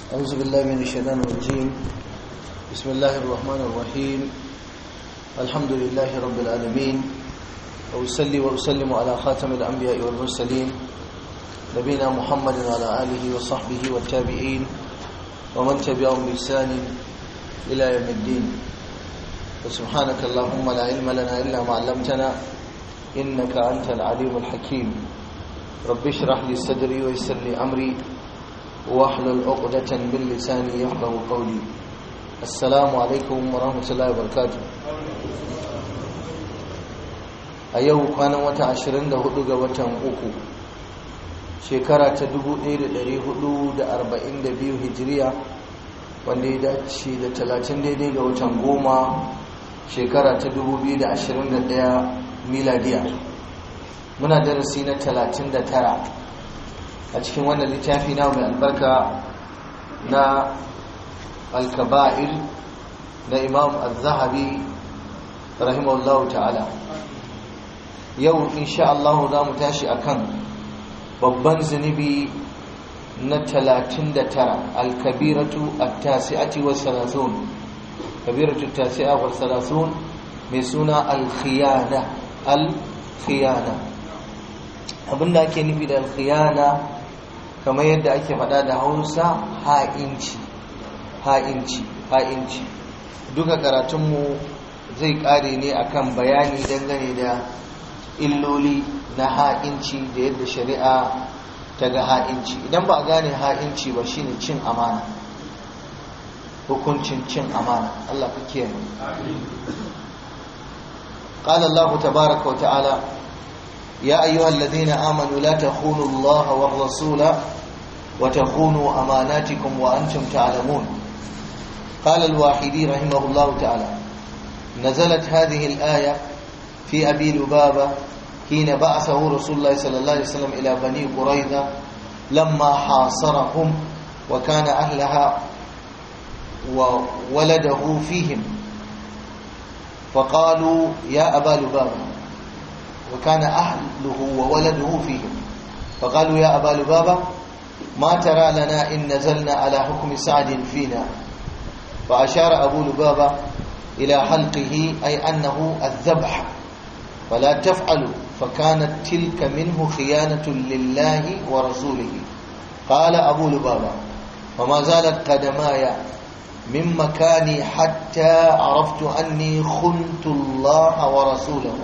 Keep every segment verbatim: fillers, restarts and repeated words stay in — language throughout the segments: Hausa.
أعوذ بالله من الشيطان الرجيم. بسم الله الرحمن الرحيم. الحمد لله رب العالمين، وأصلي وأسلم على خاتم الأنبياء والمرسلين نبينا محمد وعلى آله وصحبه والتابعين ومن تبعهم بإحسان إلى يوم الدين. وسبحانك اللهم لا علم لنا إلا ما علمتنا إنك أنت العليم الحكيم. رب اشرح لي صدري ويسر لي أمري واحلل عقدة من لساني يفقهوا قولي. السلام عليكم ورحمة الله وبركاته. a yau kwanan wata ashirin da hudu ga watan uku shekara ta dubu ɗaya da ɗari hudu da arba'in da biyu hijiriya, wanda ya dace da talatin daidai ga watan goma shekara ta dubu biyu da ashirin da ɗaya miladiya. Muna darasi na talatin da tara a cikin wannan littafi na mai albarka na al-kaba'ir na imam al-zahabi rahimahullahu ta'ala. Yau insha Allah za mu tashi akan babban zunubi na talatin da tara, al-kabiratu at-tasi'ati wa salasun, kabiratu at-tasi'a wa salasun, mai suna al-khiyana. al-khiyana abinda ake nufi da al-khiyana kamar yadda ake faɗa da Hausa ha'inci ha'inci ha'inci duka karatunmu zai ƙare ne akan bayani dangane da illoli na ha'inci da yadda shari'a ta ga ha'inci. Idan ba a gane ha'inci ba shine cin amana, hukuncin cin amana. Allah ka kiyaye. Qala Allah tabaaraka wa ta'ala ya ayyuhalladhina amanu la takhunu Allah war rasula wa takhunu amanatikum wa antum ta'lamun. Qala al-Wahidi rahimahullah ta'ala nazalat hadhihi al-aya في أبي لبابة حين بعثه رسول الله صلى الله عليه وسلم إلى بني قريظة لما حاصرهم وكان أهلها وولده فيهم، فقالوا يا أبا لبابة، وكان أهله وولده فيهم، فقالوا يا أبا لبابة ما ترى لنا إن نزلنا على حكم سعد فينا؟ فأشار أبو لبابة إلى حلقه أي أنه الذبح، فلا تفعلوا، فكانت تلك منه خيانة لله ورسوله. قال أبو لبابة وما زالت قدماي من مكاني حتى عرفت أني خنت الله ورسوله.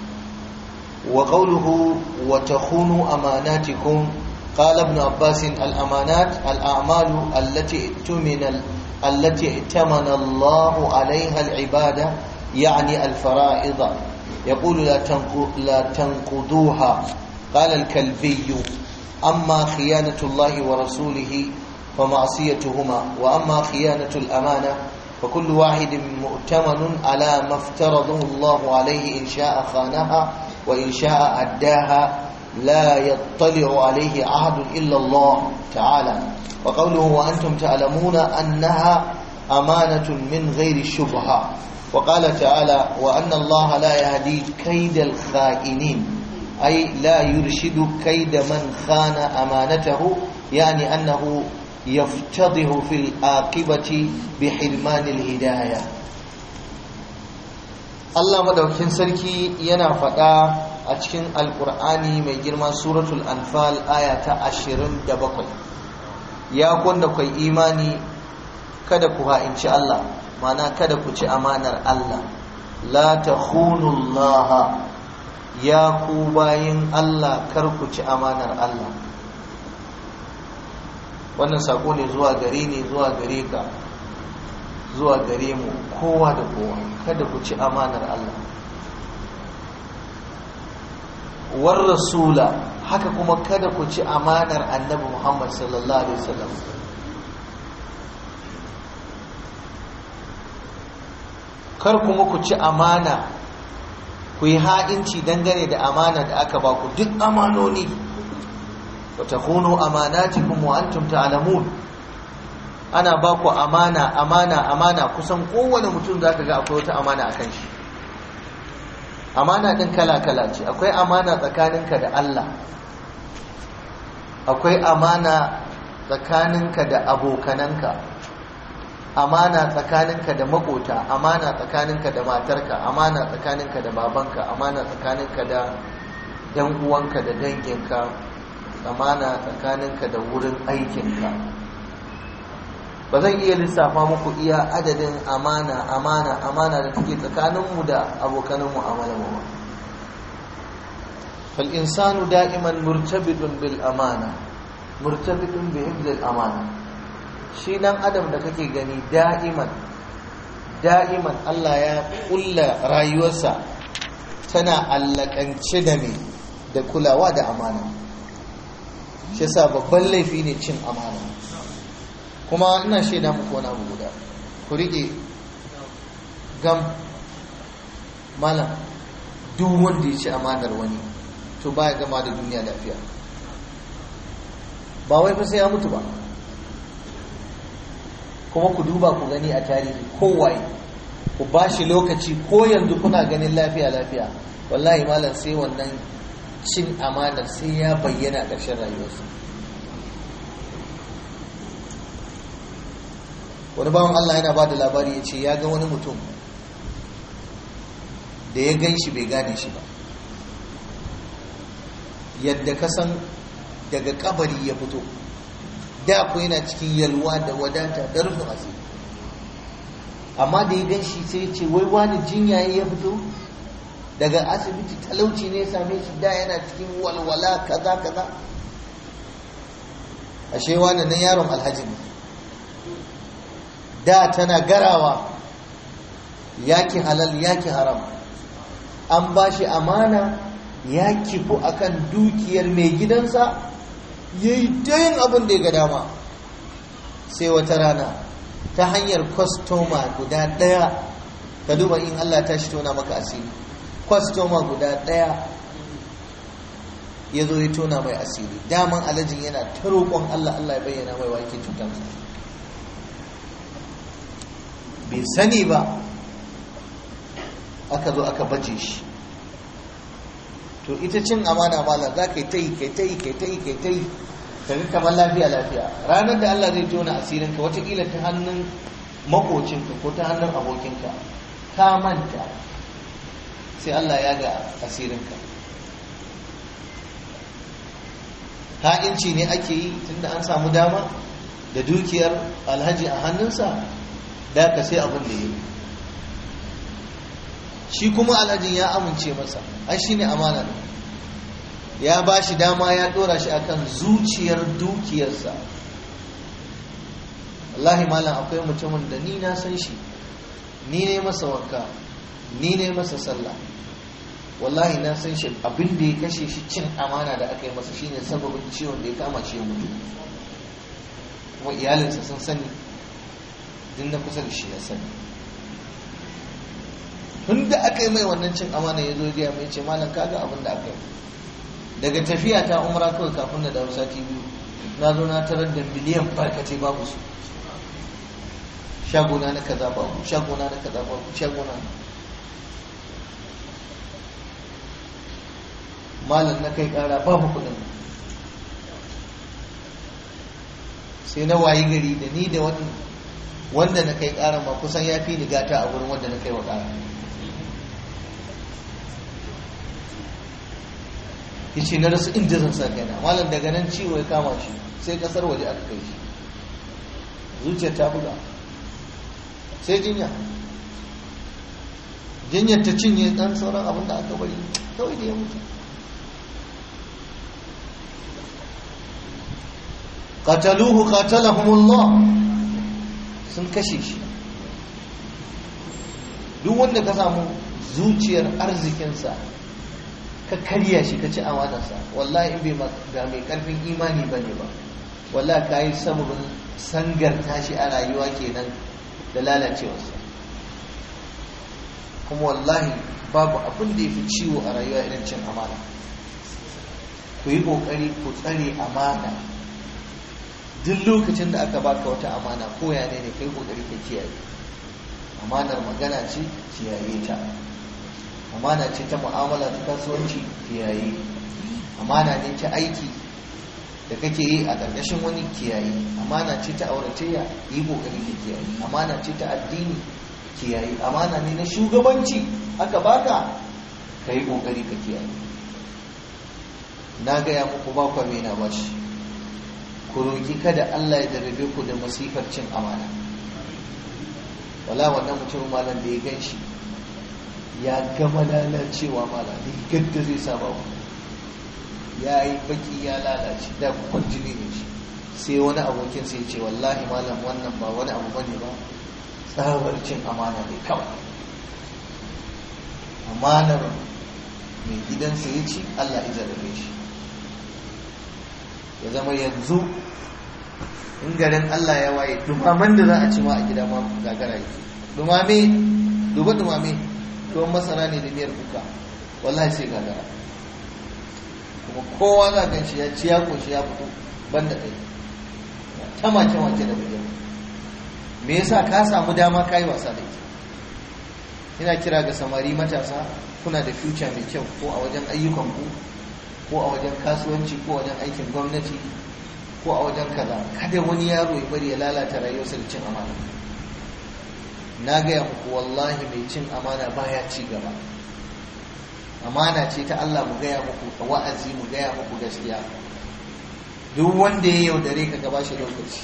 وقوله وتخونوا أماناتكم، قال ابن عباس الأمانات الأعمال التي ائتمن التي ائتمن الله عليها العبادة، يعني الفرائض، يقول لا تنقضوها. قال الكلبي أما خيانة الله ورسوله فمعصيتهما، وأما خيانة الأمانة فكل واحد مؤتمن على ما افترضه الله عليه، إن شاء خانها وإن شاء أداها، لا يطلع عليه أحد إلا الله تعالى. وقوله وأنتم تعلمون أنها أمانة من غير شبهة. وقال تعالى وأن الله لا يهدي كيد الخائنين، أي لا يرشد كيد من خان أمانته، يعني أنه يفتضح في العاقبة بحرمان الهداية. الله مدوكين سركي yana faɗa a cikin alkur'ani mai girma suratul anfal aya ta ashirin da bakwai, ya kwanda kai imani kada ku ha'inci Allah, mana kada ku ci amanar Allah. La takhunu Allah, ya ku bayin Allah kar ku ci amanar Allah. Wannan sako ne zuwa gare ni, zuwa gare ka, zuwa gare mu, kowa da kowa. Kada ku ci amanar Allah. War rasula, haka kuma kada ku ci amanar Annabi Muhammad sallallahu alaihi wasallam. Kar kuma ku ci amana, ku yi ha'inci dangane da amana da aka baku, duk amanoni. wa takhunu amanatikum wa antum ta'lamun. Ana baku amana amana amana, kusan kowane mutum zaka ga akwai wata amana akan shi. Amana din kala kala ce. Akwai amana tsakaninka da Allah, akwai amana tsakaninka da abokananka, amana tsakaninka da makota, amana tsakaninka da matarka, amana tsakaninka da babanka, amana tsakaninka da yan uwanka da danginka, amana tsakaninka da wurin aikinka. ba zan iya lissafa muku iya adadin amana amana amana da take tsakaninmu da abokanin mu'amalarmu ba. fal insanu da'iman murtabidun bil amana, murtabidun bi hifzil amana. shi dan adam da kake gani da'iman da'iman Allah ya kulla rayuwarsa tana allakance da me da kulawa da amana. shi yasa babban laifi ne cin amana. kuma ina shaida muku wani abu guda, ku rike gam malam, duk wanda ya ci amanar wani to baya gama da duniya lafiya. ba wai fa sai ya mutu ba, kuma ku duba ku gani a tarihi kowaye, ku ba shi lokaci ko yanzu kuna ganin lafiya lafiya, wallahi malam sai wannan cin amanar sai ya bayyana ƙarshen rayuwarsa. wani bawan Allah yana ba da labari ya ce ya ga wani mutum da ya gan shi bai gane shi ba, yadda ka san daga kabari ya fito, da ku yana cikin yalwa da wadata da rufin asiri, amma da ya gan shi sai ya ce wai wani jinya ya fito daga asibiti, talauci ne ya same shi, da yana cikin walwala kaza kaza, ashe wani nan yaron alhaji ne, da tana garawa yaki halal yaki haram, an ba shi amana ya kifu akan dukiyar mai gidansa, ya yi ta yin abin da ya ga dama. sai wata rana ta hanyar kwastoma guda ɗaya, ka duba in Allah ta shi tona maka asiri, kwastoma guda ɗaya ya zo ya tona mai asiri. daman alajin yana ta roƙon Allah, Allah ya bayyana mai wake cutansa, bai sani ba, aka zo aka baje shi. to ita cin amana mala za ka yi ta yi kai ta yi kai ta yi kai ta yi ka ga kamar lafiya lafiya. ranar da Allah zai tona asirinka, watakila ta hannun makocinka ko ta hannun abokinka, ka manta sai Allah ya ga asirinka. ha'inci ne ake yi tunda an samu dama da dukiyar alhaji a hannunsa, da ka sai abin da ya yi. shi kuma alhajin ya amince masa, ai shi ne amana ne, ya ba shi dama, ya dora shi akan zuciyar dukiyarsa. wallahi malam, akwai mutumin da ni na san shi, ni ne masa wanka, ni ne masa sallah, wallahi na san shi, abin da ya kashe shi cin amana da aka yi masa shine sababin ciwon da ya kama shi ya mutu, kuma iyalinsa sun sani, din na kusa da shi ya sani. tun da aka yi mai wannan cin amana ya zo ya mai ce malam kaga abin da aka yi. daga tafiya ta umra kawai kafin na dawo sati biyu, na zo na tarar da miliyan barkatai babu su, shagona na kaza babu, shagona na kaza babu, shagona na malam na kai kara babu kudin. sai na wayi gari da ni da wani wanda na kai kara ma kusan ya fi ni gata a wurin wanda na kai wa kara. yace na rasu inda zan sa kaina malam, daga nan ciwo ya kama shi, sai kasar waje aka kai shi, zuciyar ta buga, sai jinya jinyar ta cinye dan sauran abin da aka bari, kawai da ya mutu. qataluhu qatalahumullah, sun kashe shi. duk wanda ka samu zuciyar arzikinsa ka karya shi, ka ci amanarsa, wallahi in bai ga mai karfin imani bane ba, wallahi ka yi sababin sangarta shi a rayuwa kenan da lalacewarsa. kuma wallahi babu abin da ya fi ciwo a rayuwa irin cin amana. ku yi kokari ku tsare amana. duk lokacin da aka baka wata amana ko ya ne ne kai kokari ka kiyaye. amanar magana ce, kiyaye ta. amana ce ta mu'amala ta kasuwanci, kiyaye. amana ne ta aiki, da kake yi a ƙarƙashin wani kiyaye, amana ce ta auratayya yi kokari ka kiyaye, amana ce ta addini kiyaye, amana ne na shugabanci aka baka ka yi kokari ka kiyaye. na gaya muku ba kwa mena ba shi, ku roki kada Allah ya darbe ku da masifar cin amana. wala wannan mutum malam da ya gan shi ya gama lalacewa malam da gadda zai saba ku, ya yi baki ya lalace da kwarjini ne shi, sai wani abokin sai ce wallahi malam wannan ba wani abu bane ba, tsabar cin amana ne kawai. amanar mai gidansa ya ci Allah ya zarrabe shi, ya zama yanzu in garin Allah ya waye dumaman da za a ci ma a gida ma gagara yake. dumame duba dumame tuwon masara ne da miyar kuka, wallahi sai gagara. kuma kowa za gan shi ya ci ya koshi ya fito banda ɗaya ta make make da bujan. me yasa ka samu dama ka yi wasa da ita? ina kira ga samari matasa, kuna da future mai kyau ko a wajen ayyukanku ko a wajen kasuwanci ko a wajen aikin gwamnati ko a wajen kaza, kada wani yaro ya bari ya lalata rayuwarsa da cin amana. na gaya muku wallahi mai cin amana baya ci gaba. amana ce ta Allah mu gaya muku a wa'azi, mu gaya muku gaskiya. duk wanda ya yaudare ka gaba shi lokaci.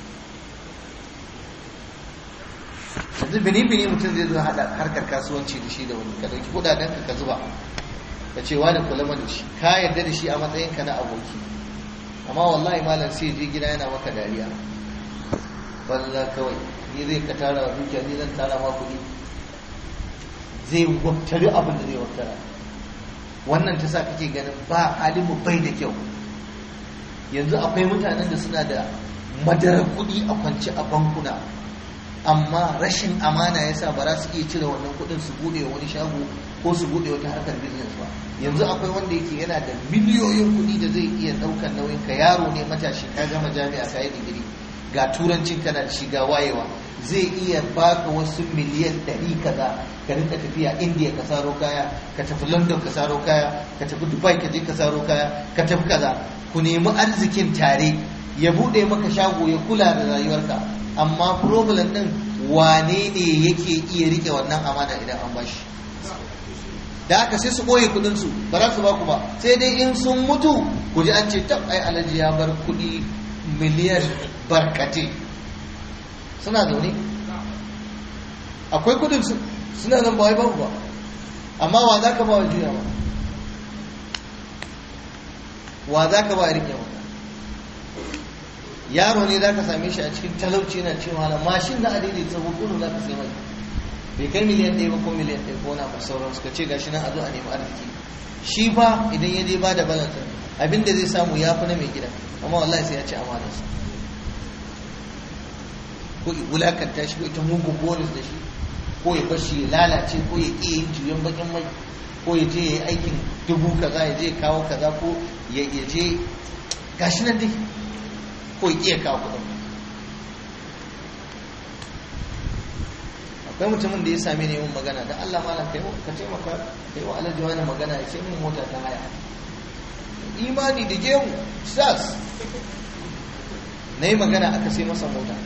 yanzu bini-bini mutum zai zo hada harkar kasuwanci da shi da wani, ka dauki kudaden ka zuba ka ce wani kula da shi, ka yarda da shi a matsayin ka na aboki, amma wallahi malam sai je gida yana maka dariya. wallah kawai ni zai ka tara wa dukiya, ni zan tara ma kuɗi, zai waktari abin da zai waktara. wannan ta sa kake ganin ba alimu bai da kyau. yanzu akwai mutanen da suna da madarar kuɗi a kwance a bankuna, amma rashin amana ya sa ba za su iya cire wannan kuɗin su buɗe wani shago ko su buɗe wata harkar business ba. yanzu akwai wanda yake yana da miliyoyin kuɗi da zai iya ɗaukar nauyin ka, yaro ne matashi, ka gama jami'a ka yi digiri, ga turancin kana da shiga wayewa, zai iya baka wasu miliyan ɗari kaza ka rinka tafiya India ka saro kaya, ka tafi London ka saro kaya, ka tafi Dubai ka je ka saro kaya, ka tafi kaza, ku nemi arzikin tare, ya buɗe maka shago, ya kula da rayuwarka. amma problem din wane ne yake iya rike wannan amana idan an bashi? da haka sai su boye kudin su ba za su ba ku ba, sai dai in sun mutu ku ji an ce tab ai alhaji ya bar kudi miliyan barkate. suna zaune akwai kudin su suna nan ba wai babu ba, amma wa za ka ba wa juya ba? wa za ka ba ya rike ba? yaro ne za ka same shi a cikin talauci na cewa na mashin da adini tsabo kudu za ka sai mai bai kai miliyan ɗaya ba ko miliyan ɗaya ko na ba sauran suka ce gashi nan a zo a nemi arziki. shi fa idan ya je ba da balansa abinda zai samu ya fi na mai gida, amma wallahi sai ya ci amanarsa, ko ya wulakanta shi, ko ita mugun bonus da shi, ko ya bar shi ya lalace, ko ya ƙi yin juyan bakin mai, ko ya je ya yi aikin dubu kaza, ya je kawo kaza, ko ya je gashi nan dai, ko iya kawo kudin. akwai mutumin da ya same ni yin magana da Allah malam kai ka taimaka kai wa alhaji wani magana ya ce min mota ta haya, imani da gemu sas na yi magana aka sai masa mota,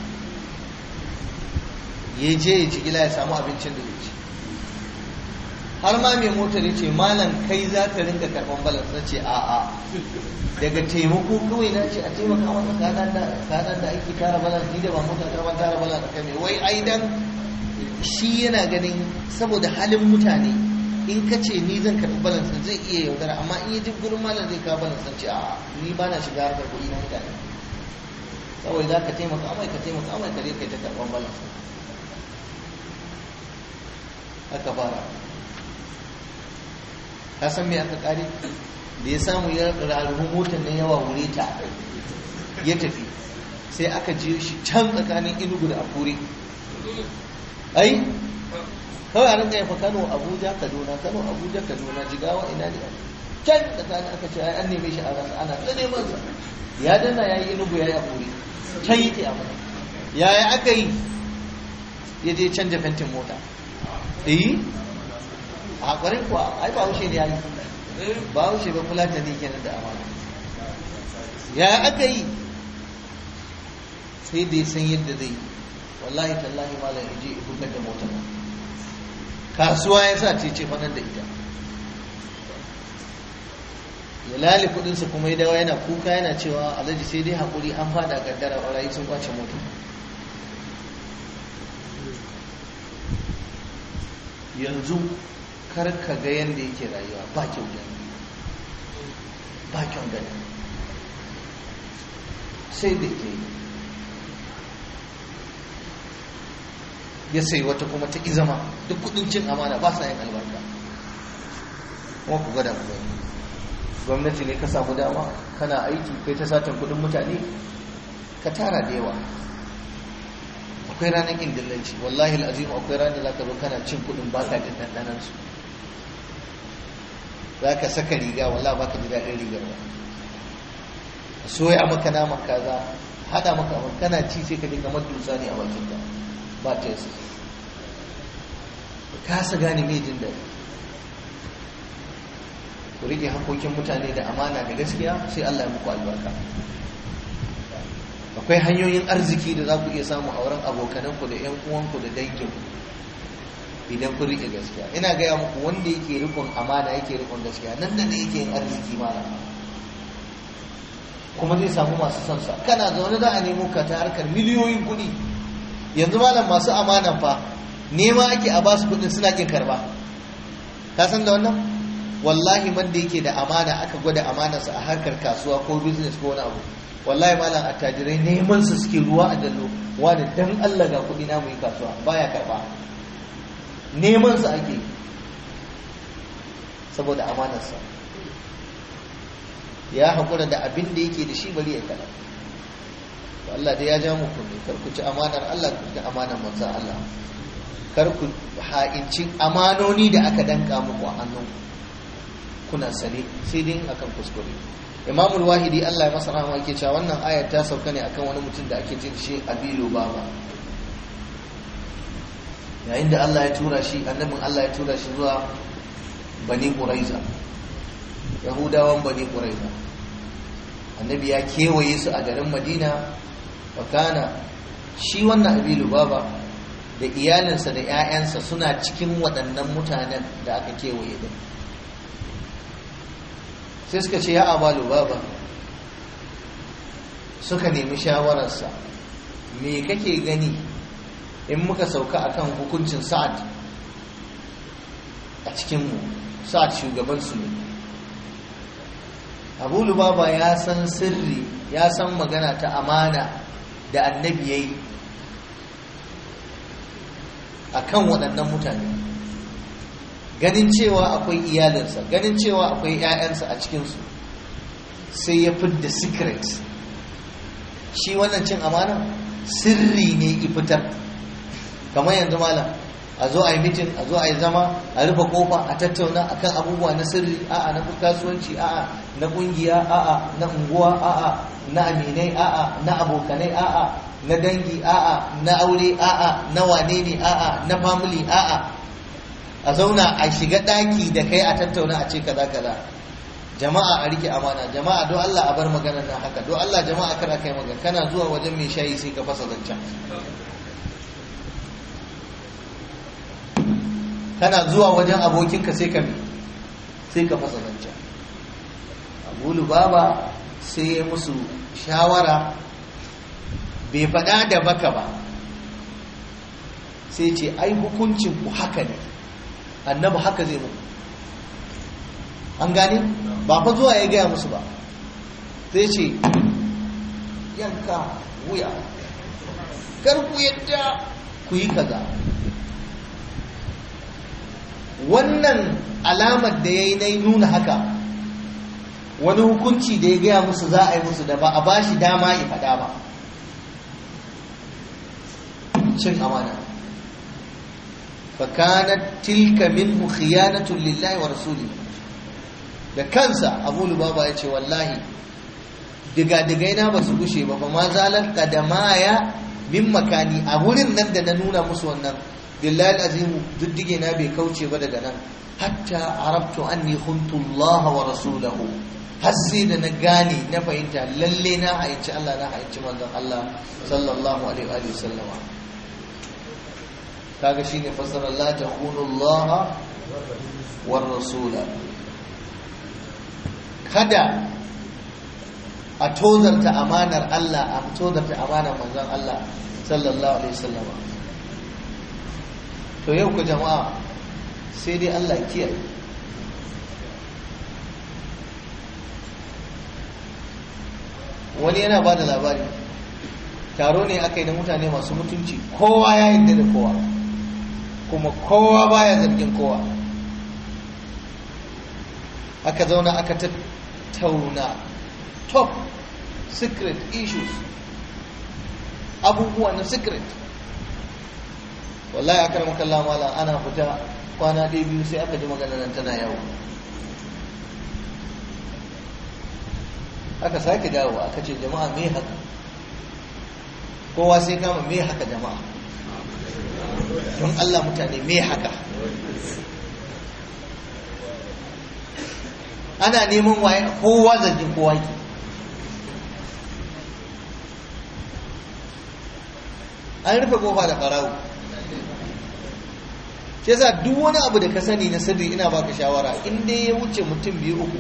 ya je ya ci gila ya samu abincin da zai ci. har ma mai motar ya ce malam kai za ka rinka karban balas, na ce a'a, daga taimako kawai na ce a taimaka masa kadan da ake tara balas, ni da ba mota ta ban tara balas kai mai wai ai dan shi yana ganin saboda halin mutane in ka ce ni zan karɓi balas zai iya yaudara, amma in yi jin gurin malam zai kawo balas, ce a'a ni ba na shiga harkar kuɗi na mutane, kawai za ka taimaka amai ka taimaka amai ka kai ta karɓan balas. aka fara ka san me aka kare da ya samu ya rarrabu motar na yawa wure ta ya tafi, sai aka je shi can tsakanin Enugu da Akure. ai kawai a rinka yafa Kano Abuja Kaduna, Kano Abuja Kaduna, Jigawa, ina ne can tsakanin aka ce ai an neme shi a rasa, ana ta neman sa, ya danna yayi Enugu yayi Akure, can yake a mana yaya aka yi, ya je canja fentin mota. eh a kwarin kuwa ai ba haushe ne ya yi, ba haushe ba fulata ne kenan da amana. ya aka yi sai da ya san yadda zai yi. Wallahi tallahi malam ya je ya bugar da motar kasuwa ya sa ce ce fanar da ita ya lali kudinsa kuma ya dawo yana kuka yana cewa alhaji sai dai haƙuri an fada kaddara barayi sun kwace motar. Yanzu kar ka ga yadda yake rayuwa ba kyau gani ba kyau gani sai da ke ya sai wata kuma ta izama duk kudin cin amana ba sa yin albarka. kuma ku gada ku gani gwamnati ne ka samu dama kana aiki kai ta satan kudin mutane ka tara da yawa. Akwai ranar kin dillanci wallahi alazim akwai ranar da zaka zo kana cin kudin baka jin dandanan su. Zaka saka riga wallahi baka ji dadin rigar ba. Soya maka naman kaza hada maka abin kana ci sai ka dinga madusa ne a bakin ka ba ta yasa ka sa gane me jin daɗi. Ku rike hakokin mutane da amana da gaskiya sai Allah ya muku albarka. Akwai hanyoyin arziki da za ku iya samu a wurin abokananku da ƴan uwanku da danginku idan ku rike gaskiya. Ina gaya muku wanda yake rikon amana yake rikon gaskiya nan da ne yake yin arziki malam kuma zai samu masu son sa. Kana zaune za a nemo ka ta harkar miliyoyin kuɗi. Yanzu malam masu amanan fa nema ake a basu kuɗin suna kin karba. Ka san da wannan? Wallahi wanda yake da amana aka gwada amanarsa a harkar kasuwa ko business ko wani abu wallahi malam attajirai neman su suke ruwa a dallo wani dan Allah ga kuɗi na mu yi kasuwa baya karba. Neman su ake saboda amanarsa ya haƙura da abin da yake da shi bari ya kada. Allah dai ya ja muku ne kar ku ci amanar Allah ku ci amanar manzon Allah kar ku ha'inci amanoni da aka danka muku a hannun kuna sane sai dai akan kuskure. Imam al-Wahidi Allah ya masa rahama yake cewa wannan ayar ta sauka ne akan wani mutum da ake jin shi Abilu Baba yayin da Allah ya tura shi annabin Allah ya tura shi zuwa Bani Quraiza Yahudawan Bani Quraiza. Annabi ya kewaye su a garin Madina wa kana shi wannan Abilu Baba da iyalinsa da ƴaƴansa suna cikin waɗannan mutanen da aka kewaye din. Sai suka ce ya Abalu Baba suka nemi shawararsa me kake gani in muka sauka akan hukuncin Sa'ad a cikinmu. Sa'ad shugabansu ne. Abu Lubaba ya san sirri ya san magana ta amana da annabi yayi akan waɗannan mutane ganin cewa akwai iyalinsa ganin cewa akwai 'ya'yansa a cikinsu sai ya fidda secret. Shi wannan cin amana sirri ne ifitar kamar yanzu malam a zo a yi mitin a zo a yi zama a rufe kofa a tattauna akan abubuwa na sirri a'a na kasuwanci a'a na kungiya a'a na unguwa a'a na aminai a'a na abokanai a'a na dangi a'a na aure a'a na wane ne a'a na family a'a a zauna a shiga daki da kai a tattauna a ce kaza kaza. Jama'a a rike amana jama'a don Allah a bar maganar nan haka don Allah jama'a kada kai magana kana zuwa wajen mai shayi sai ka fasa zancen kana zuwa wajen abokinka sai ka sai ka fasa zancen. Abu Lubaba sai ya musu shawara bai faɗa da baka ba sai ce ai hukuncin ku haka ne annabi haka zai muku. An gane ba fa zuwa ya gaya musu ba sai ce yanka wuya kar ku yadda ku yi kaza. Wannan alamar da ya yi na nuna haka wani hukunci da ya gaya musu za a yi musu da ba a ba shi dama ya faɗa ba. Cin amana fakanat tilka minhu khiyanatun lillahi wa rasuli. Da kansa Abu Lubaba ya ce wallahi diga-digai na ba su gushe ba fa ma zalar kadamaya min makani a wurin nan da na nuna musu wannan billahi azimu diddige na bai kauce ba daga nan hatta arabtu anni khuntu Allah wa rasulahu har sai da na gane na fahimta lalle na haici Allah na haici manzon Allah sallallahu alaihi wa sallama. kaga shine fasarar la takunu Allah war rasula, kada a tozarta amanar Allah, a tozarta amanar manzon Allah sallallahu alaihi wasallam. To yau ku jama'a sai dai Allah ya kiyaye. Wani yana ba da labari, taro ne aka yi da mutane masu mutunci, kowa ya yarda da kowa kuma kowa baya zargin kowa. Aka zauna aka tattauna top secret issues, abubuwa na secret. Wallahi aka ramaka Allah mala, ana fita kwana ɗaya biyu sai aka ji magana nan tana yawo. Aka sake dawowa aka ce jama'a me haka, kowa sai kama me haka jama'a, don Allah mutane me haka. Ana neman waye, kowa zargin kowa ke. An rufe kofa da ɓarawo. Shi yasa duk wani abu da ka sani na sirri ina baka shawara, in dai ya wuce mutum biyu uku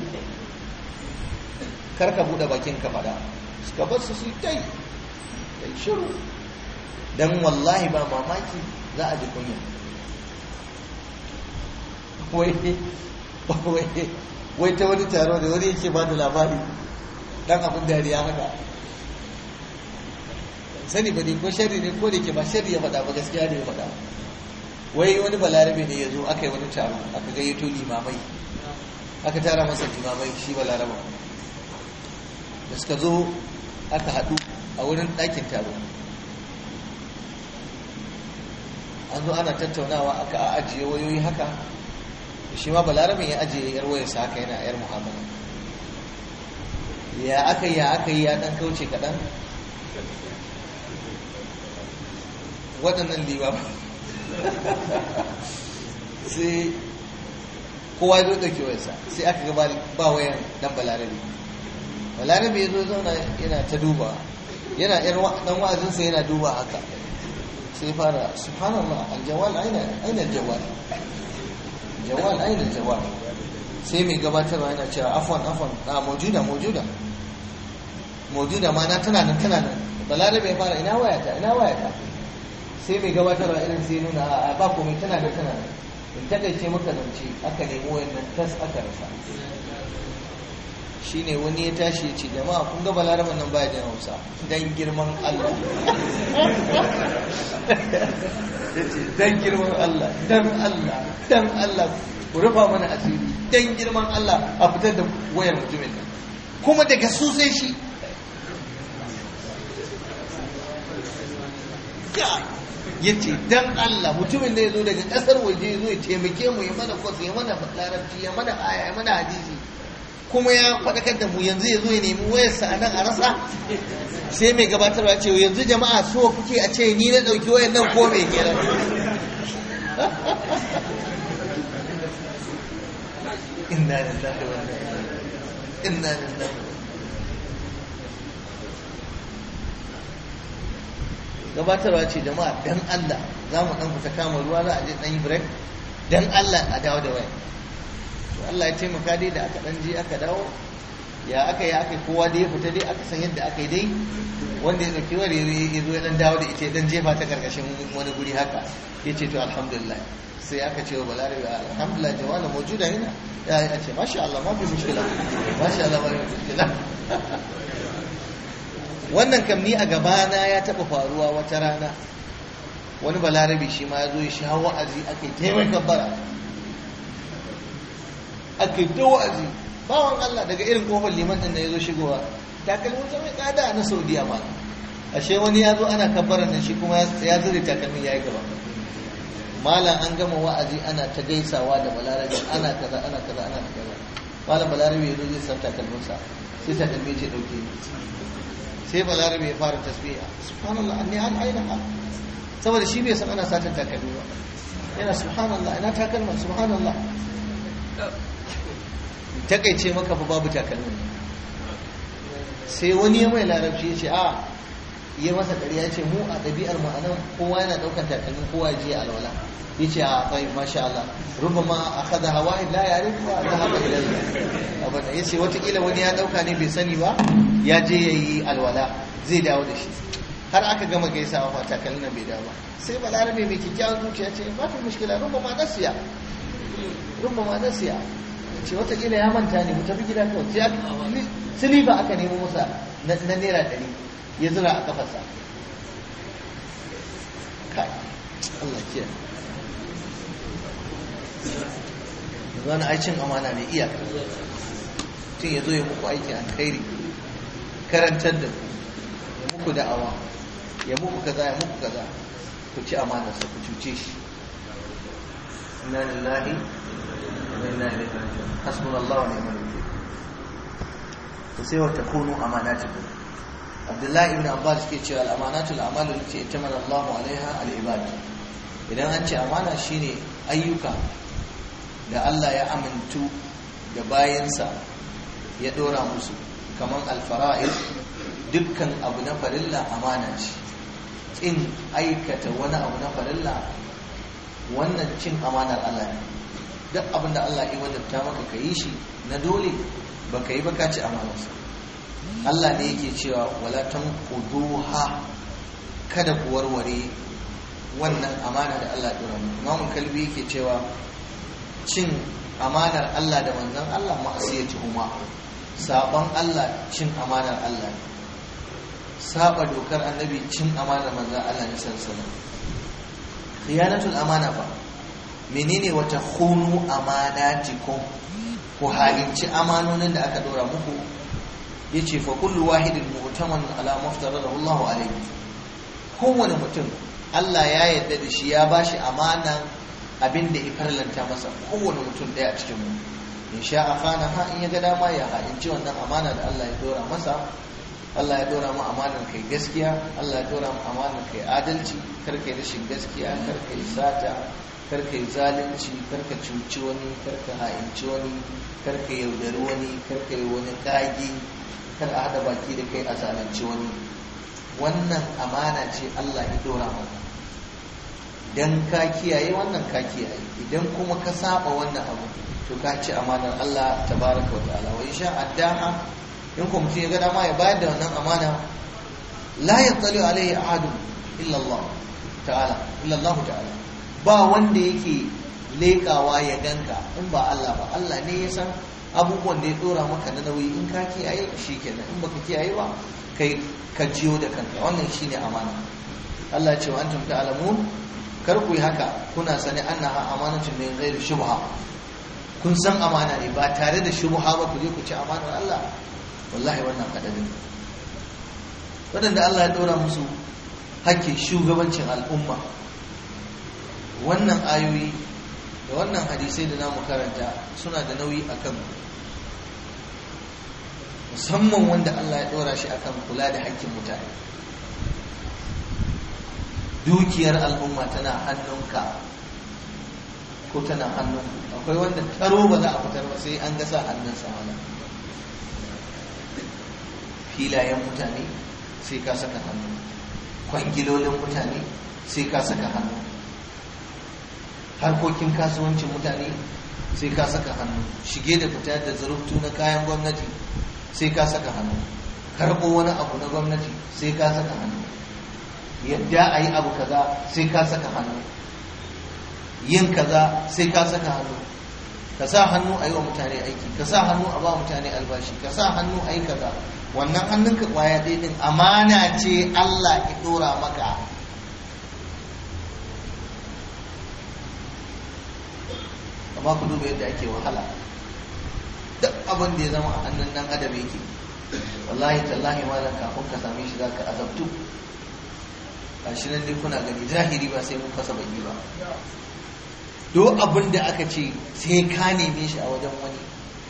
kar ka buɗe bakin ka faɗa, suka bar su su yi tai kai shiru, dan wallahi ba mamaki za a ji kunya. wai wai wai ta wani taro da wani yake ba da labari dan abin dariya haka, sani ba ne ko shari ne ko da ke ba shari ya faɗa ba, gaskiya ne ya faɗa. Wai wani balarabe ne ya zo aka yi wani taro, aka gayyato limamai, aka tara masa limamai shi balaraba. Da suka zo aka haɗu a wurin ɗakin taro, an zo ana tattaunawa, aka ajiye wayoyi haka, shi ma balarabin ya ajiye yar wayarsa haka yana yar muhammadu. Ya aka yi ya aka yi ya ɗan kauce kaɗan, waɗannan limamai sai kowa ya zo ɗauki wayarsa, sai aka ga ba wayan ɗan balarabe. Balarabe ya zo zauna yana ta duba, yana ɗan wa'azinsa yana duba haka, sai fara subhanallah aljawal aina aina aljawal jawal aina aljawal. Sai mai gabatarwa yana cewa afwan afwan a maujuda maujuda maujuda ma na tana nan tana nan. Balarabe ya fara ina wayata ina wayata. Sai mai gabatarwa irin sai nuna a ba komai tana nan tana nan. In takaice maka zance aka nemi wayannan tas aka rasa. Shine wani ya tashi ya ce jama'a kun ga balaraban nan baya jin Hausa, dan girman Allah dan girman Allah dan Allah dan Allah ku rufa mana asiri, dan girman Allah a fitar da wayar mutumin nan, kuma daga su sai shi. Ya ce dan Allah mutumin da ya zo daga ƙasar waje ya zo ya taimake mu, ya mana kwas, ya mana larabci, ya mana aya, ya mana hadisi, kuma ya faɗakar da mu, yanzu ya zo ya nemi wayarsa a nan a rasa. Sai mai gabatarwa ce yanzu jama'a so kuke a ce ni na ɗauki wayar nan ko mai kenan. inna lillahi wa inna lillahi. Gabatarwa ce jama'a dan Allah za mu ɗan fita kama ruwa, za a je ɗan yi break, dan Allah a dawo da wayar. Allah ya taimaka dai da aka dan je aka dawo, ya aka yi aka kowa da ya fita dai aka san yadda aka yi dai, wanda ya dauki wani ya zo ya dan dawo da ita dan jefa ta karkashin wani guri haka, ya ce to alhamdulillah. Sai aka ce wa balarabe alhamdulillah jawana mawjuda hina, ya ce masha Allah ma fi mushkila, masha Allah ma fi mushkila. Wannan kam ni a gabana ya taba faruwa wata rana, wani balarabe shi ma ya zo ya sha wa'azi, aka yi taimaka bara, aka yi ta wa'azi, bawan Allah daga irin kofar liman ɗin da ya zo shigowa, takalmin ta mai tsada na Saudiya ma. Ashe wani ya zo ana kabbaran nan, shi kuma ya zure takalmin ya yi gaba. Malam an gama wa'azi ana ta gaisawa da balarabe, ana kaza ana kaza ana kaza. Malam balarabe ya zo zai san takalminsa, sai takalmi ce ɗauke ni. Sai balarabe ya fara tasbiha, subhanallah anni an aina ha, saboda shi bai san ana satan takalmi ba. Yana subhanallah ina takalma subhanallah. Takaice maka fa babu takalmin. sai wani ya mai larabci ya ce a ya masa ƙarya ce mu a ɗabi'ar mu anan kowa yana ɗaukar takalmin kowa ya je alwala ya ce a tsayi masha Allah rubama a kada hawa illa ya rufu a ta haka ilallah abin ya ce watakila wani ya ɗauka ne bai sani ba ya je ya yi alwala zai dawo da shi har aka gama gaisawa ba takalmin nan bai dawo ba sai balarabe mai kyakkyawan zuciya ce ba fi mushkila rubama nasiya rubama nasiya ce watakila ya manta ne mu tafi gida kawai silifa aka nemo masa na naira ɗari ya zura a kafarsa kai Allah kiya zana aikin amana ne iya tun ya zo ya muku aikin alkhairi karantar da ku ya muku da'awa ya muku kaza ya muku kaza ku ci amanarsa ku cuce shi inna lillahi wa inna ilaihi raji'un hasbunallahu wa ni'mal wakeel to sai wata kunu amanatukum Abdullahi ibn Abbas ke cewa al-amanatul a'malu allati itamala Allahu alaiha al-ibad idan an ce amana shine ayyuka da Allah ya amintu da bayansa ya dora musu kaman al-fara'id dukkan abu na farilla amana ce in aikata wani abu na farilla wannan cin amanar Allah ne duk abin da Allah ya wajabta maka ka yi shi na dole baka yi baka ci amanarsa Allah ne yake cewa wala tanquduha kada ku warware wannan amana da Allah ya dora mu Imam Kalbi yake cewa cin amanar Allah da manzon Allah ma'asiyatuhuma saban Allah cin amanar Allah saba dokar annabi cin amanar manzon Allah ne sallallahu alaihi wasallam khiyanatul amana fa menene wata khunu amanatikum ku halinci amanonin da aka dora muku yace fa kullu wahidin mu'taman ala maftaradahu Allah alayhi kowane mutum Allah ya yarda da shi ya bashi amanan abinda ya farlanta masa kowane mutum daya a cikin mu in sha afana ha in ya ga dama ya halinci wannan amana da Allah ya dora masa Allah ya dora mu amanar kai gaskiya Allah ya dora mu amanar kai adalci kar kai rashin gaskiya kar kai sata kar kai zalunci kar ka cuci wani kar ka ha'inci wani kar ka yaudari wani kar ka yi wani kage kar a hada baki da kai a zalunci wani wannan amana ce Allah ya dora mu dan ka kiyaye wannan ka kiyaye idan kuma ka saba wannan abu to ka ci amanar Allah tabaraka wa ta'ala wa insha addaha in kuma mutum ya ga dama ya bayar da wannan amana la yattali alaihi ahad illa Allah ta'ala illa Allah ta'ala ba wanda yake lekawa ya ganka in ba Allah ba Allah ne ya san abubuwan da ya dora maka na nauyi in ka kiyaye shikenan in baka kiyaye ba kai ka jiyo da kanka wannan shine amana Allah ya ce wa antum ta'lamun kar ku yi haka kuna sani annaha amanatun min ghairi shubha kun san amana ne ba tare da shubha ba ku je ku ci amanar Allah wallahi wannan kadari wadanda Allah ya dora musu hakkin shugabancin al'umma wannan ayoyi da wannan hadisai da namu karanta suna da nauyi akan musamman wanda Allah ya dora shi akan kula da hakkin mutane dukiyar al'umma tana hannunka ko tana hannun akwai wanda taro ba za a fitar ba sai an gasa hannunsa wala filayen mutane sai ka saka hannu kwangilolin mutane sai ka saka hannu harkokin kasuwancin mutane sai ka saka hannu shige da fita da zaruftu na kayan gwamnati sai ka saka hannu karɓo wani abu na gwamnati sai ka saka hannu yadda a yi abu kaza sai ka saka hannu yin kaza sai ka saka hannu ka sa hannu a yi wa mutane aiki ka sa hannu a ba mutane albashi ka sa hannu a yi kaza wannan hannunka kwaya ɗaya ɗin amana ce Allah ya ɗora maka amma ku duba yadda ake wahala duk abin da ya zama a hannun ɗan adam yake wallahi tallahi malam kafin ka same shi za ka azabtu gashi nan dai kuna gani zahiri ba sai mun fasa baki ba duk abin da aka ce sai ka neme shi a wajen wani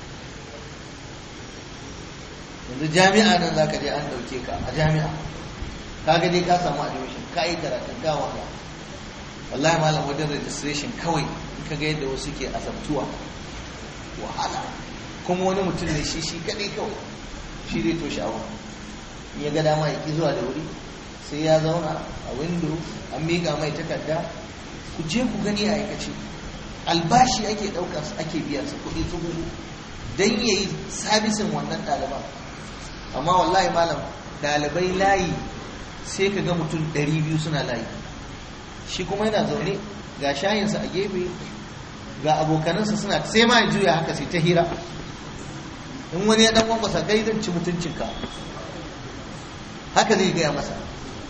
yanzu jami'a nan za ka je an dauke ka a jami'a ka ga dai ka samu admission ka yi karatun ga wahala wallahi malam wajen registration kawai in ka ga yadda wasu ke azabtuwa wahala kuma wani mutum ne shi shi kadai kawai shi zai toshe abu ya ga dama ya ki zuwa da wuri sai ya zauna a windo an miƙa mai takarda. Ku je ku gani a aikace, albashi ake ɗaukar ake biyan su kuɗi tsugu don ya yi sabisin wannan ɗaliban. Amma wallahi malam ɗalibai layi sai ka ga mutum ɗari biyu suna layi, shi kuma yana zaune ga shayinsa a gefe ga abokanansa suna sai ma ya juya haka sai ta hira. In wani ya ɗan wankwasa kai zan ci mutuncinka, haka zai gaya masa,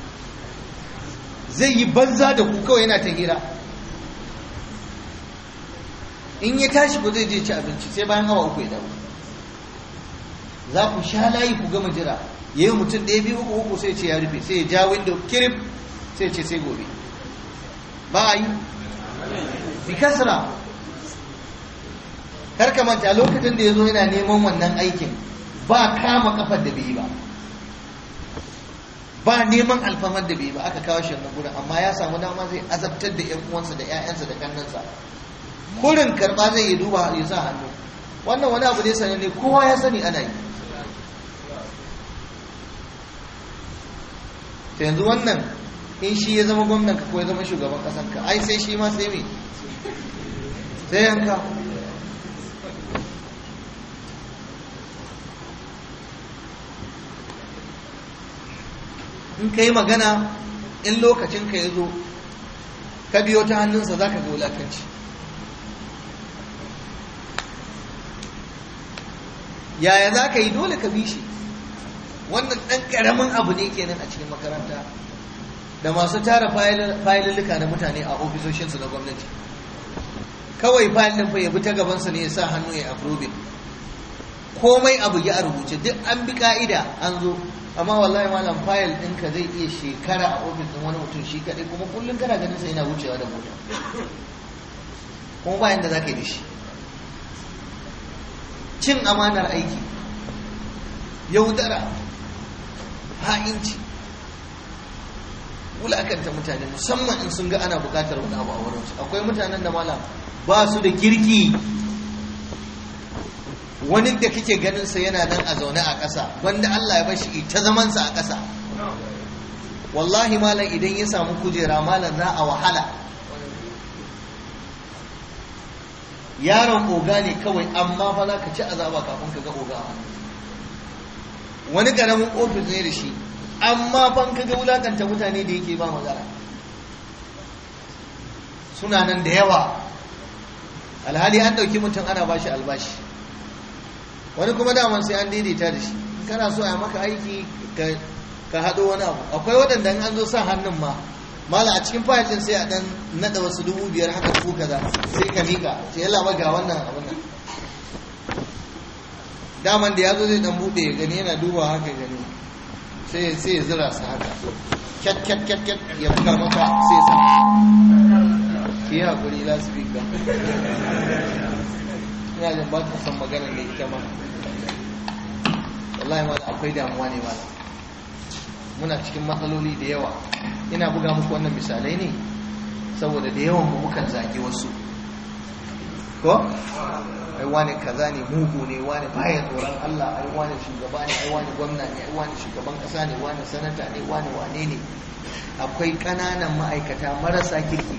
zai yi banza da ku kawai yana ta hira. In ya tashi ku zai je ci abinci sai bayan awa uku ya dawo. Za ku sha layi ku gama jira, ya yi mutum ɗaya biyu uku uku sai ce ya rufe, sai ya ja window kirif sai ce sai gobe. Ba a yi bi kasra. Karka manta lokacin da ya zo yana neman wannan aikin ba kama kafar da bai yi ba, ba neman alfamar da bai yi ba, aka kawo shi wannan gurin. Amma ya samu dama zai azabtar da 'yan uwansa da 'ya'yansa da kannansa. Kurin karɓa zai yi duba ya sa hannu. Wannan wani abu ne sananne, kowa ya sani ana yi. ta yanzu wannan in shi ya zama gwamnan ka ko ya zama shugaban kasan ka, ai sai shi ma sai me sai yanka. In ka yi magana in lokacin ka ya zo ka biyo ta hannunsa za ka ga wulakanci. Yaya za ka yi? dole ka bi shi. Wannan ɗan ƙaramin abu ne kenan a cikin makaranta da masu tara fayilulluka na mutane a ofisoshinsu na gwamnati. Kawai fayil ɗin fa ya bi ta gabansa ne ya sa hannu ya approving. Komai abu ya rubuce duk an bi ka'ida an zo, amma wallahi malam fayil ɗinka zai iya shekara a ofis ɗin wani mutum shi kaɗai, kuma kullum kana ganin sa yana wucewa da mota, kuma bayan da za ka yi da shi. Cin amanar aiki, yaudara, ha'inci, wulakanta mutane, musamman in sun ga ana bukatar wani abu a wurinsu. Akwai mutanen da malam ba su da kirki. Wani da kake ganin sa yana nan a zaune a ƙasa, wanda Allah ya bashi ta zaman sa a ƙasa, wallahi malam idan ya samu kujera malam za a wahala. Yaron oga ne kawai, amma fa za ka ci azaba kafin ka ga oga. Wani karamin ofis ne da shi, amma fa ka ga wulakanta mutane da yake ba magana. Suna nan da yawa. Alhali an ɗauki mutum ana bashi albashi. Wani kuma daman sai an daidaita da shi. Kana so a maka aiki ka haɗo wani abu. Akwai waɗanda an zo sa hannun ma, mala a cikin fayil din sai a dan nada wasu dubu biyar haka ko kaza sai ka mika sai yalla ba ga wannan abin nan. Daman da yazo zai dan bude ya gani yana duba haka gani sai sai ya zira sa haka kat kat kat kat ya buga maka sai sa ki hakuri la speaker ina jin ba ta san magana da ita ma. Wallahi ma akwai damuwa ne ma, muna cikin matsaloli da yawa. Ina buga muku wannan misalai ne saboda da yawan mu mukan zage wasu, ko ai wani kaza ne, mugu ne, wani baya tsoron Allah, ai wani shugaba ne, ai wani gwamna ne, ai wani shugaban kasa ne, wani sanata ne, wani wane ne. Akwai ƙananan ma'aikata marasa kirki,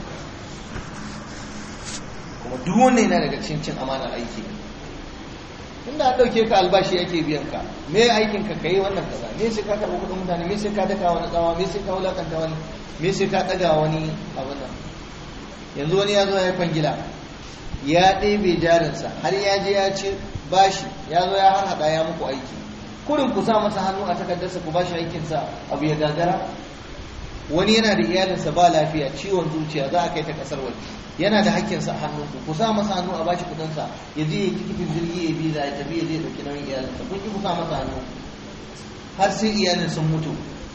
kuma duk wanda yana daga cikin cin amanar aiki. Inda an ɗauke ka albashi ake biyan ka, me aikin ka kai wannan kaza, me sai ka karɓi kuɗin mutane, me sai ka daka wani tsawa, me sai ka wulakanta wani, me sai ka ɗaga wani abin nan. Yanzu wani ya zo ya yi kwangila, ya ɗebe jarinsa har ya je ya ce bashi, ya zo ya harhaɗa ya muku aiki, kurin ku sa masa hannu a takardarsa ku bashi aikinsa abu ya gagara. Wani yana da iyalinsa ba lafiya, ciwon zuciya, za a kai ta ƙasar waje, yana da hakkinsa a hannunku, ku sa masa hannu a bashi kudinsa ya je ya tikitin jirgi ya biza ya tafi ya je dauki nauyin iyalinsa, kun ki ku sa masa hannu har sai iyalin sun mutu.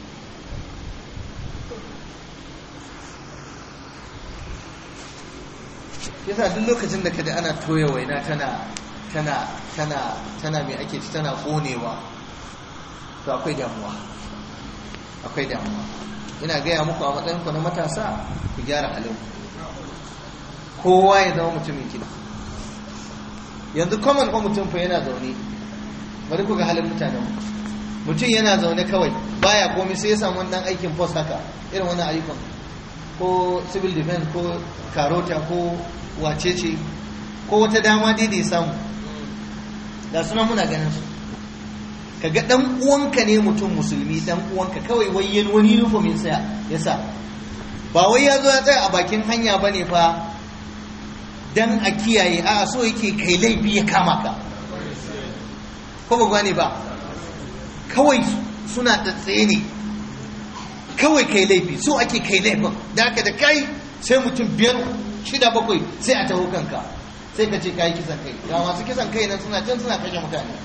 Yasa duk lokacin da kada ana toya waina tana tana tana tana mai ake ci tana konewa, to akwai damuwa, akwai damuwa. Ina gaya muku a matsayin ku na matasa ku gyara halin, kowa ya zama mutumin kina. Yanzu common ko mutum fa yana zaune, bari ku ga halin mutanen mutum yana zaune kawai baya komai sai ya samu wani dan aikin post haka irin wani ayyukan ko civil defense ko karota ko wacece ko wata dama dai da ya samu ga suna muna ganin su kaga dan uwanka ne mutum musulmi dan uwanka kawai wai wani uniform ya sa ba wai ya zo ya tsaya a bakin hanya bane fa dan a kiyaye a so yake kai laifi ya kama ka ko ba gane ba kawai suna tsaye ne kawai kai laifi so ake kai laifin da haka da kai sai mutum biyar shida bakwai sai a taho kanka sai ka ce ka yi kisan kai ga masu kisan kai nan suna can suna kashe mutane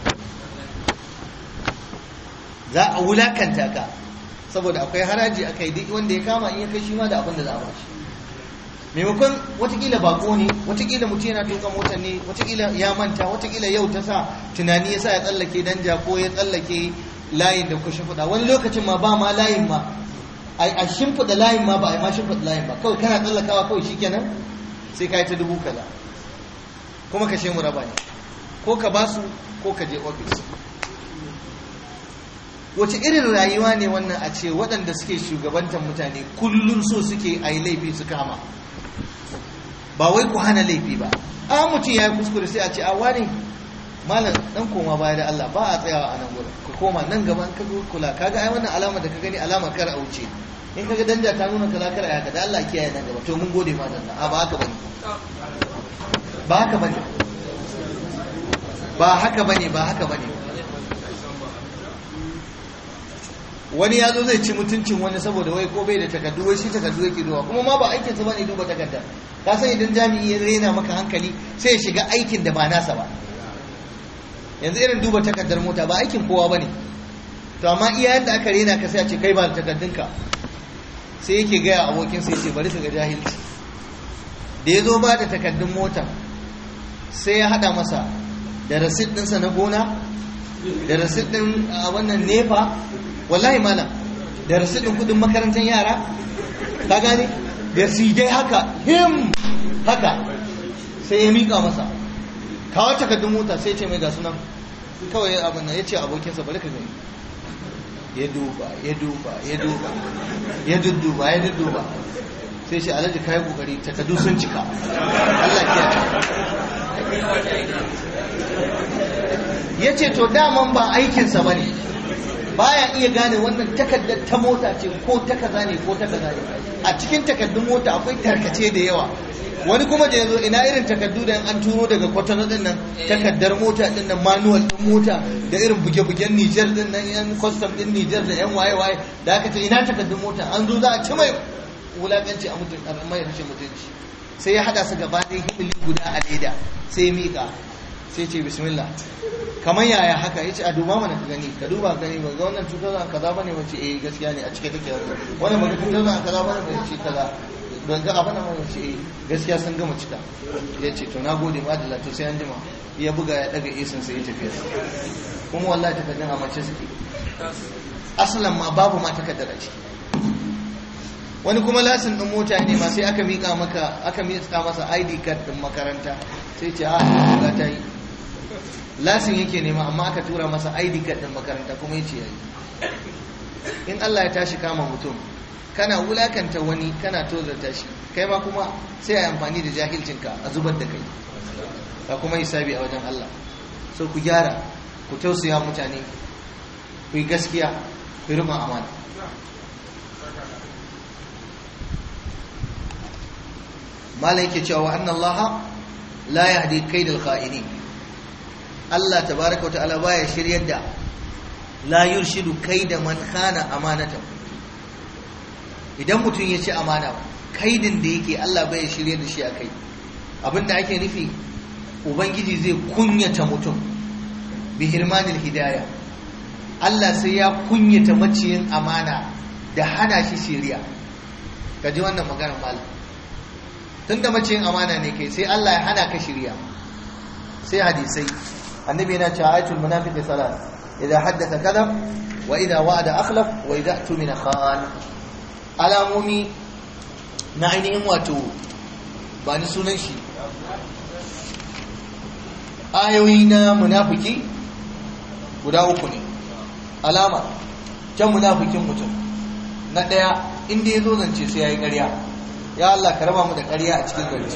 za a wulakanta ka saboda akwai haraji akai duk wanda ya kama in ya kai shi ma da abin da za a bashi maimakon watakila bako ne watakila mutum yana tuka motar ne watakila ya manta watakila yau ta sa tunani ya sa ya tsallake danja ko ya tsallake layin da ku shimfiɗa wani lokacin ma ba ma layin ma a shimfiɗa layin ma ba a yi ma shimfiɗa layin ba kawai kana tsallakawa kawai shi kenan sai ka yi ta dubu kaza kuma kashe mu raba ne ko ka basu ko ka je ofis wace irin rayuwa ne wannan a ce waɗanda suke shugabantar mutane kullum so suke a yi laifi su kama ba wai ku hana laifi ba a mutum ya yi kuskure sai a ce a wani malam dan koma baya da Allah ba a tsayawa a nan gurin ka koma nan gaban ka kula kaga ai wannan alama da ka gani alama kar a wuce in kaga danja ta nuna kaza kar a haka da Allah kiyaye nan gaba to mun gode ma dan a ba haka bane ba haka bane ba haka bane ba haka bane wani ya zo zai ci mutuncin wani saboda wai ko bai da takardu wai shi takardu yake duba kuma ma ba aikin sa bane duba takarda ka san idan jami'i ya rena maka hankali sai ya shiga aikin da ba nasa ba yanzu irin duba takardar mota ba aikin kowa bane to amma iya yanda aka rena ka sai a ce kai ba da takardunka sai yake gaya abokin sai ce bari su ga jahilci da ya zo ba da takardun mota sai ya hada masa da rasit ɗinsa na gona da rasit ɗin a wannan nefa wallahi malam da rasit ɗin kudin makarantar yara ka gane da su dai haka him haka sai ya miƙa masa kawo takardun mota sai ce mai ga sunan kawai abin nan ya ce abokinsa bari ka gani ya duba ya duba ya duba ya dudduba ya dudduba sai shi alhaji kayi kokari takardu sun cika Allah ya ce to daman ba aikinsa ba ne baya iya gane wannan takardar ta mota ce ko ta kaza ne ko ta kaza ne a cikin takardun mota akwai tarkace da yawa wani kuma da yazo ina irin takardu da an turo daga kwatano din nan takardar mota din nan manual din mota da irin buge-bugen Niger din nan yan custom din Niger da yan waye-waye da aka ce ina takardun mota an zo za a ci mai wulakanci a mutum a mai rashin mutunci sai ya hada su gaba ɗaya himili guda a leda sai ya miƙa sai ce bismillah kamar yaya haka ya ce a duba mana ka gani ka duba gani ba ga wannan cutar zan kaza bane wace eh gaskiya ne a cike take wannan ba cutar zan kaza bane ba ce kaza ban ga abana mai wace eh gaskiya sun gama cika ya ce to na gode ma da to sai an jima ya buga ya daga isin sai ya tafi kuma wallahi takardun a mace suke asalan ma babu ma takardar a ciki wani kuma lasin din mota ne ma sai aka mika maka aka mika masa I D card din makaranta sai ce a ga ta yi lasin yake nema amma aka tura masa I D card din makaranta kuma yace yayi in Allah ya tashi kama mutum kana wulakanta wani kana tozarta shi kai ma kuma sai ai amfani da jahilcinka a zubar da kai ka kuma hisabi a wajen Allah so ku gyara ku tausaya mutane ku yi gaskiya ku rima amana malai yake cewa anna Allah la yahdi kaidal kha'inin Allah tabaaraka wa ta'ala baya shiryar da la yurshidu kaida man khana amanatan idan mutum ya ci amana kaidin da yake Allah baya shiryar da shi akai abinda ake nufi ubangiji zai kunyata mutum bi hirmanil hidayah Allah sai ya kunyata maciyin amana da hana shi shiriya kaji wannan maganar malam tunda maciyin amana ne kai sai Allah ya hana ka shiriya sai hadisai annabi yana cewa ayatul munafiqi salat idza haddatha kadhab wa idza wa'ada akhlaf wa idza tumina khan alamomi na ainihin wato ba ni sunan shi ayoyi na munafiki guda uku ne alama can munafikin mutum na ɗaya inda ya zo zance sai ya yi ƙarya. Ya Allah ka raba mu da ƙarya a cikin zance.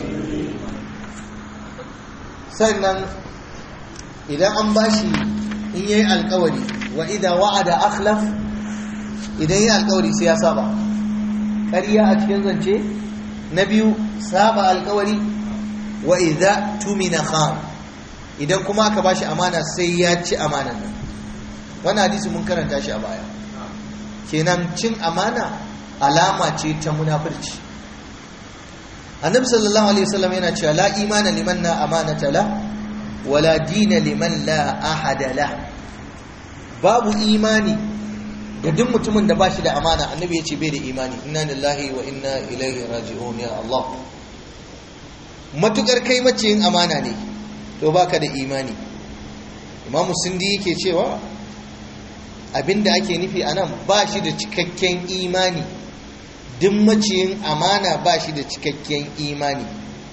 Sannan idan an bashi in yayi alƙawari wa idza wa'ada akhlaf, idan yayi alƙawari sai ya saba. Ƙarya a cikin zance. Na biyu saba alƙawari. Wa idza tumina khan, idan kuma aka bashi amana sai ya ci amanan nan. Wannan hadisi mun karanta shi a baya. Kenan cin amana alama ce ta munafurci. Annabi sallallahu alaihi wasallam yana cewa la imana liman la amanata la wala dina liman la ahada la. Babu imani ga duk mutumin da bashi da amana. Annabi ya ce bai da imani. Inna lillahi wa inna ilaihi raji'un. Ya Allah, matukar kai maciyin amana ne to baka da imani. Imam Sindi yake cewa abinda ake nufi anan ba shi da cikakken imani. Duk maciyin amana ba shi da cikakken imani.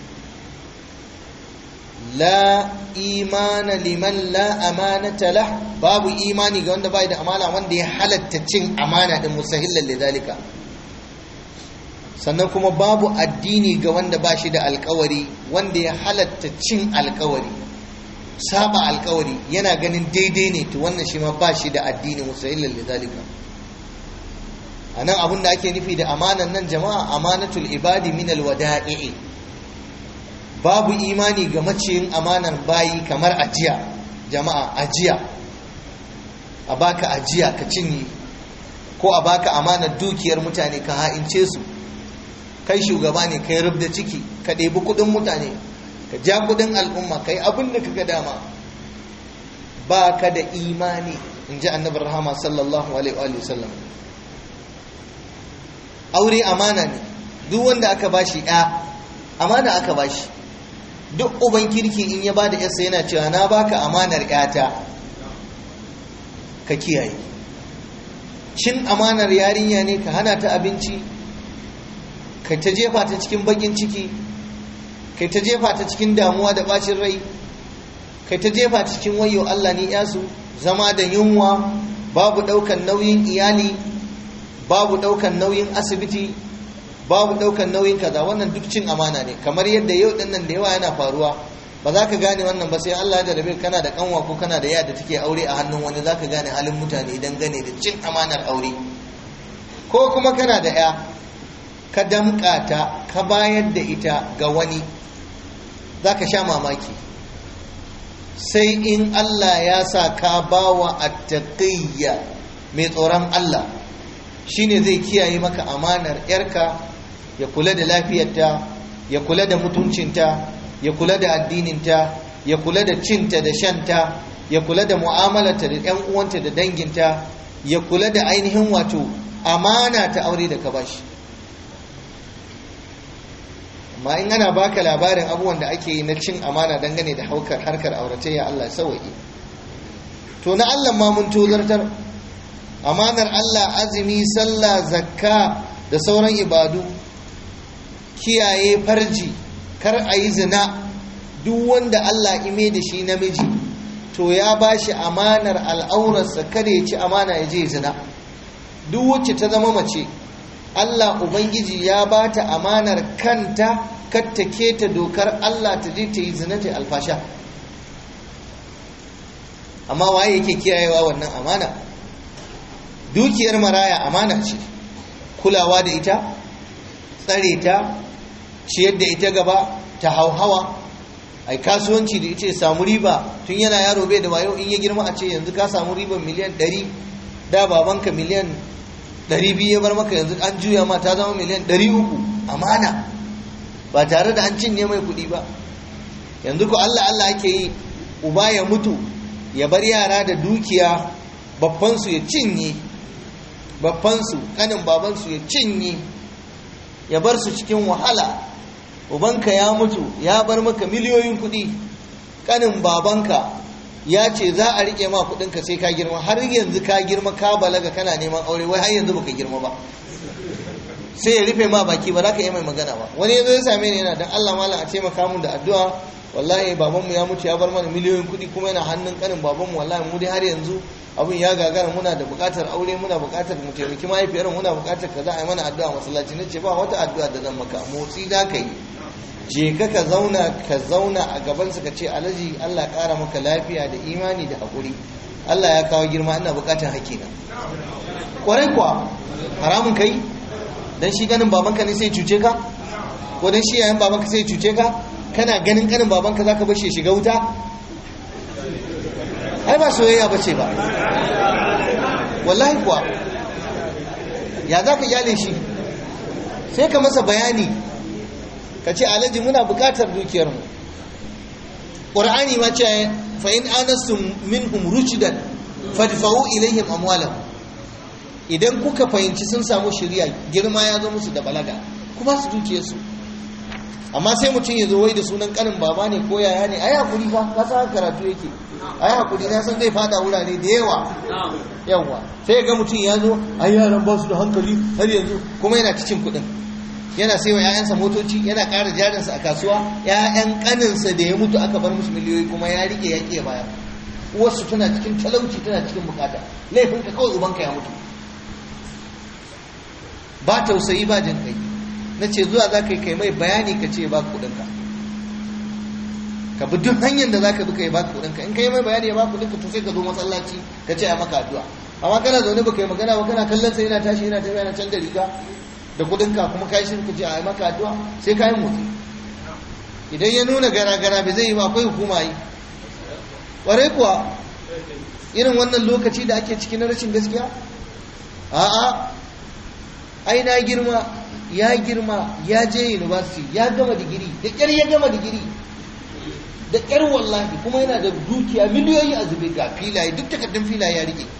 La imana liman la amanata lah, babu imani ga wanda bai da amana, wanda ya halatta cin amana din musahillan lidalika. Sannan kuma babu addini ga wanda ba shi da alkawari, wanda ya halatta cin alkawari, saba alkawari, yana ganin daidai ne, to wannan shi ma ba shi da addini musahillan lidalika. A nan abin da ake nufi da amanan nan jama'a, amanatul ibadi min alwada'i. Babu imani ga maciyin amanar bayi kamar ajiya. Jama'a, ajiya, a baka ajiya ka cinye, ko a baka amanar dukiyar mutane ka ha'ince su. Kai shugaba ne, kai rubda ciki, ka ɗebi kuɗin mutane, ka ja kuɗin al'umma, kai abin da kaga dama. Ba ka da imani, in ji annabi rahama sallallahu alaihi wa sallam. Aure amana ne, duk wanda aka bashi ya amana aka bashi. Duk uban kirki in ya bada yarsa yana cewa na baka amanar yata, ka kiyaye. Cin amanar yarinya ne, ka hana ta abinci, kai ta jefa ta cikin bakin ciki, kai ta jefa ta cikin damuwa da bacin rai, kai ta jefa ta cikin wayo Allah ni yasu, zama da yunwa, babu daukan nauyin iyali, babu daukan nauyin asibiti, babu daukan nauyin kaza. Wannan duk cin amana ne. Kamar yadda yau din nan da yawa yana faruwa, ba za ka gane wannan ba sai Allah ya jarabe kana da kanwa ko kana da yaya da take aure a hannun wani, za ka gane halin mutane dangane da cin amanar aure. Ko kuma kana da ya ka damƙa ta ka bayar da ita ga wani, za ka sha mamaki. Sai in Allah ya sa ka bawa attaqiyya, mai tsoron Allah, shine zai kiyaye maka amanar yarka, ya kula da lafiyarta, ya kula da mutuncinta, ya kula da addininta, ya kula da cinta da shanta, ya kula da mu'amalarta da ƴan uwanta da danginta, ya kula da ainihin wato amana ta aure da ka bashi. Amma in ana baka labarin abubuwan da ake yi na cin amana dangane da haukar harkar auratayya, Allah sauwaƙe. To na Allah ma mun tozartar. Amanar Allah, azumi, sallah, zakka da sauran ibadu, kiyaye farji, kar a yi zina. Duk wanda Allah ime da shi namiji, to ya ba shi amanar al'aurarsa, kada ya ci amana ya je zina. Duk wacce ta zama mace, Allah Ubangiji ya ba ta amanar kanta, kar ta keta dokar Allah ta je ta yi zina ta alfasha. Amma waye yake kiyayewa wannan amana? Dukiyar maraya amana ce, kulawa da ita, tsare ta, ciyar da ita gaba, ta hauhawa, ai kasuwanci da ita ya samu riba tun yana yaro bai da wayo, in ya girma a ce yanzu ka samu riban miliyan ɗari, da babanka miliyan ɗari biyu ya bar maka, yanzu an juya ma ta zama miliyan ɗari uku. Amana, ba tare da an cinye mai kuɗi ba. Yanzu ko Allah Allah ake yi, uba ya mutu ya bar yara da dukiya, babbansu ya cinye, babbansu kanin babansu ya cinye, ya bar su cikin wahala. Ubanka ya mutu ya bar maka miliyoyin kuɗi, kanin babanka ya ce za a rike ma kuɗinka sai ka girma, har yanzu ka girma ka balaga kana neman aure, wai har yanzu baka girma ba, sai ya rufe ma baki, ba za ka yi mai magana ba. Wani yazo ya same ni yana dan Allah malam a taimaka mun da addu'a, wallahi babanmu ya mutu ya bar mana miliyoyin kuɗi kuma yana hannun kanin babanmu, wallahi mu dai har yanzu abin ya gagara, muna da buƙatar aure, muna buƙatar mu taimaki mahaifiyar, muna buƙatar ka za a yi mana addu'a masallaci. Na ce ba wata addu'a da zan maka, motsi za ka yi, je ka ka zauna ka zauna a gabansa ka ce alhaji Allah ƙara maka lafiya da imani da haƙuri, Allah ya kawo girma, ina buƙatar haƙƙina. Ƙwarai kuwa haramun kai dan shi ganin babanka ne sai cuce ka, ko dan shi yayin babanka sai cuce ka? Kana ganin kanin babanka zaka bar shi shiga wuta? Ai ba soyayya bace ba wallahi kuwa. Ya zaka kyale shi? Sai ka masa bayani ka ce alhaji muna bukatar dukiyar mu. Qur'ani ma ce fa in anastum minhum rushdan fadfa'u ilaihim amwalahum. Idan kuka fahimci sun samu shari'a, girma ya zo musu da balaga, ku ba su dukiyarsu. Amma sai mutum ya zo wai da sunan kanin baba ne ko yaya ne, ai hakuri fa, ka san karatu yake, ai hakuri na san zai fada wurare da yawa yawa. Sai ga mutum ya zo ai yaran ba su da hankali har yanzu, kuma yana cikin kuɗin, yana sai wa ƴaƴansa motoci, yana ƙara jarinsa a kasuwa. ƴaƴan kaninsa da ya mutu aka bar musu miliyoyi kuma ya rike ya ƙi baya. Uwarsu tana cikin talauci, tana cikin bukata, laifinka kawai ubanka ya mutu. Ba tausayi ba jin kai. Na ce zuwa za ka yi kai mai bayani ka ce ba kudinka, ka bi duk hanyar da za ka bi ka yi ba kudinka. In ka yi mai bayani ya ba kudinka to sai ka zo masallaci ka ce a maka addu'a. Amma kana zaune ba ka yi magana ba, kana kallon sai yana tashi yana tafiya yana canza riga da kudinka, kuma ka yi shi ka ce a maka addu'a, sai ka yi motsi. Idan ya nuna gara gara bai zai yi ba, akwai hukuma yi. Ƙwarai kuwa irin wannan lokaci da ake ciki na rashin gaskiya, a'a ai na girma, ya girma, ya je university, ya gama digiri, da ƙyar ya gama digiri, da ƙyar wallahi, kuma yana da dukiya miliyoyi a zube, ga filaye, duk takardun filaye ya rike,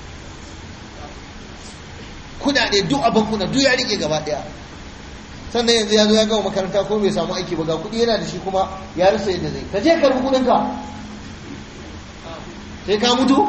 kudade duk a bankuna duk ya rike gaba ɗaya. Sannan yanzu ya zo ya gama makaranta ko bai samu aiki ba, ga kuɗi yana da shi kuma ya rasa yadda zai. Ka je karbi kuɗinka, sai ka mutu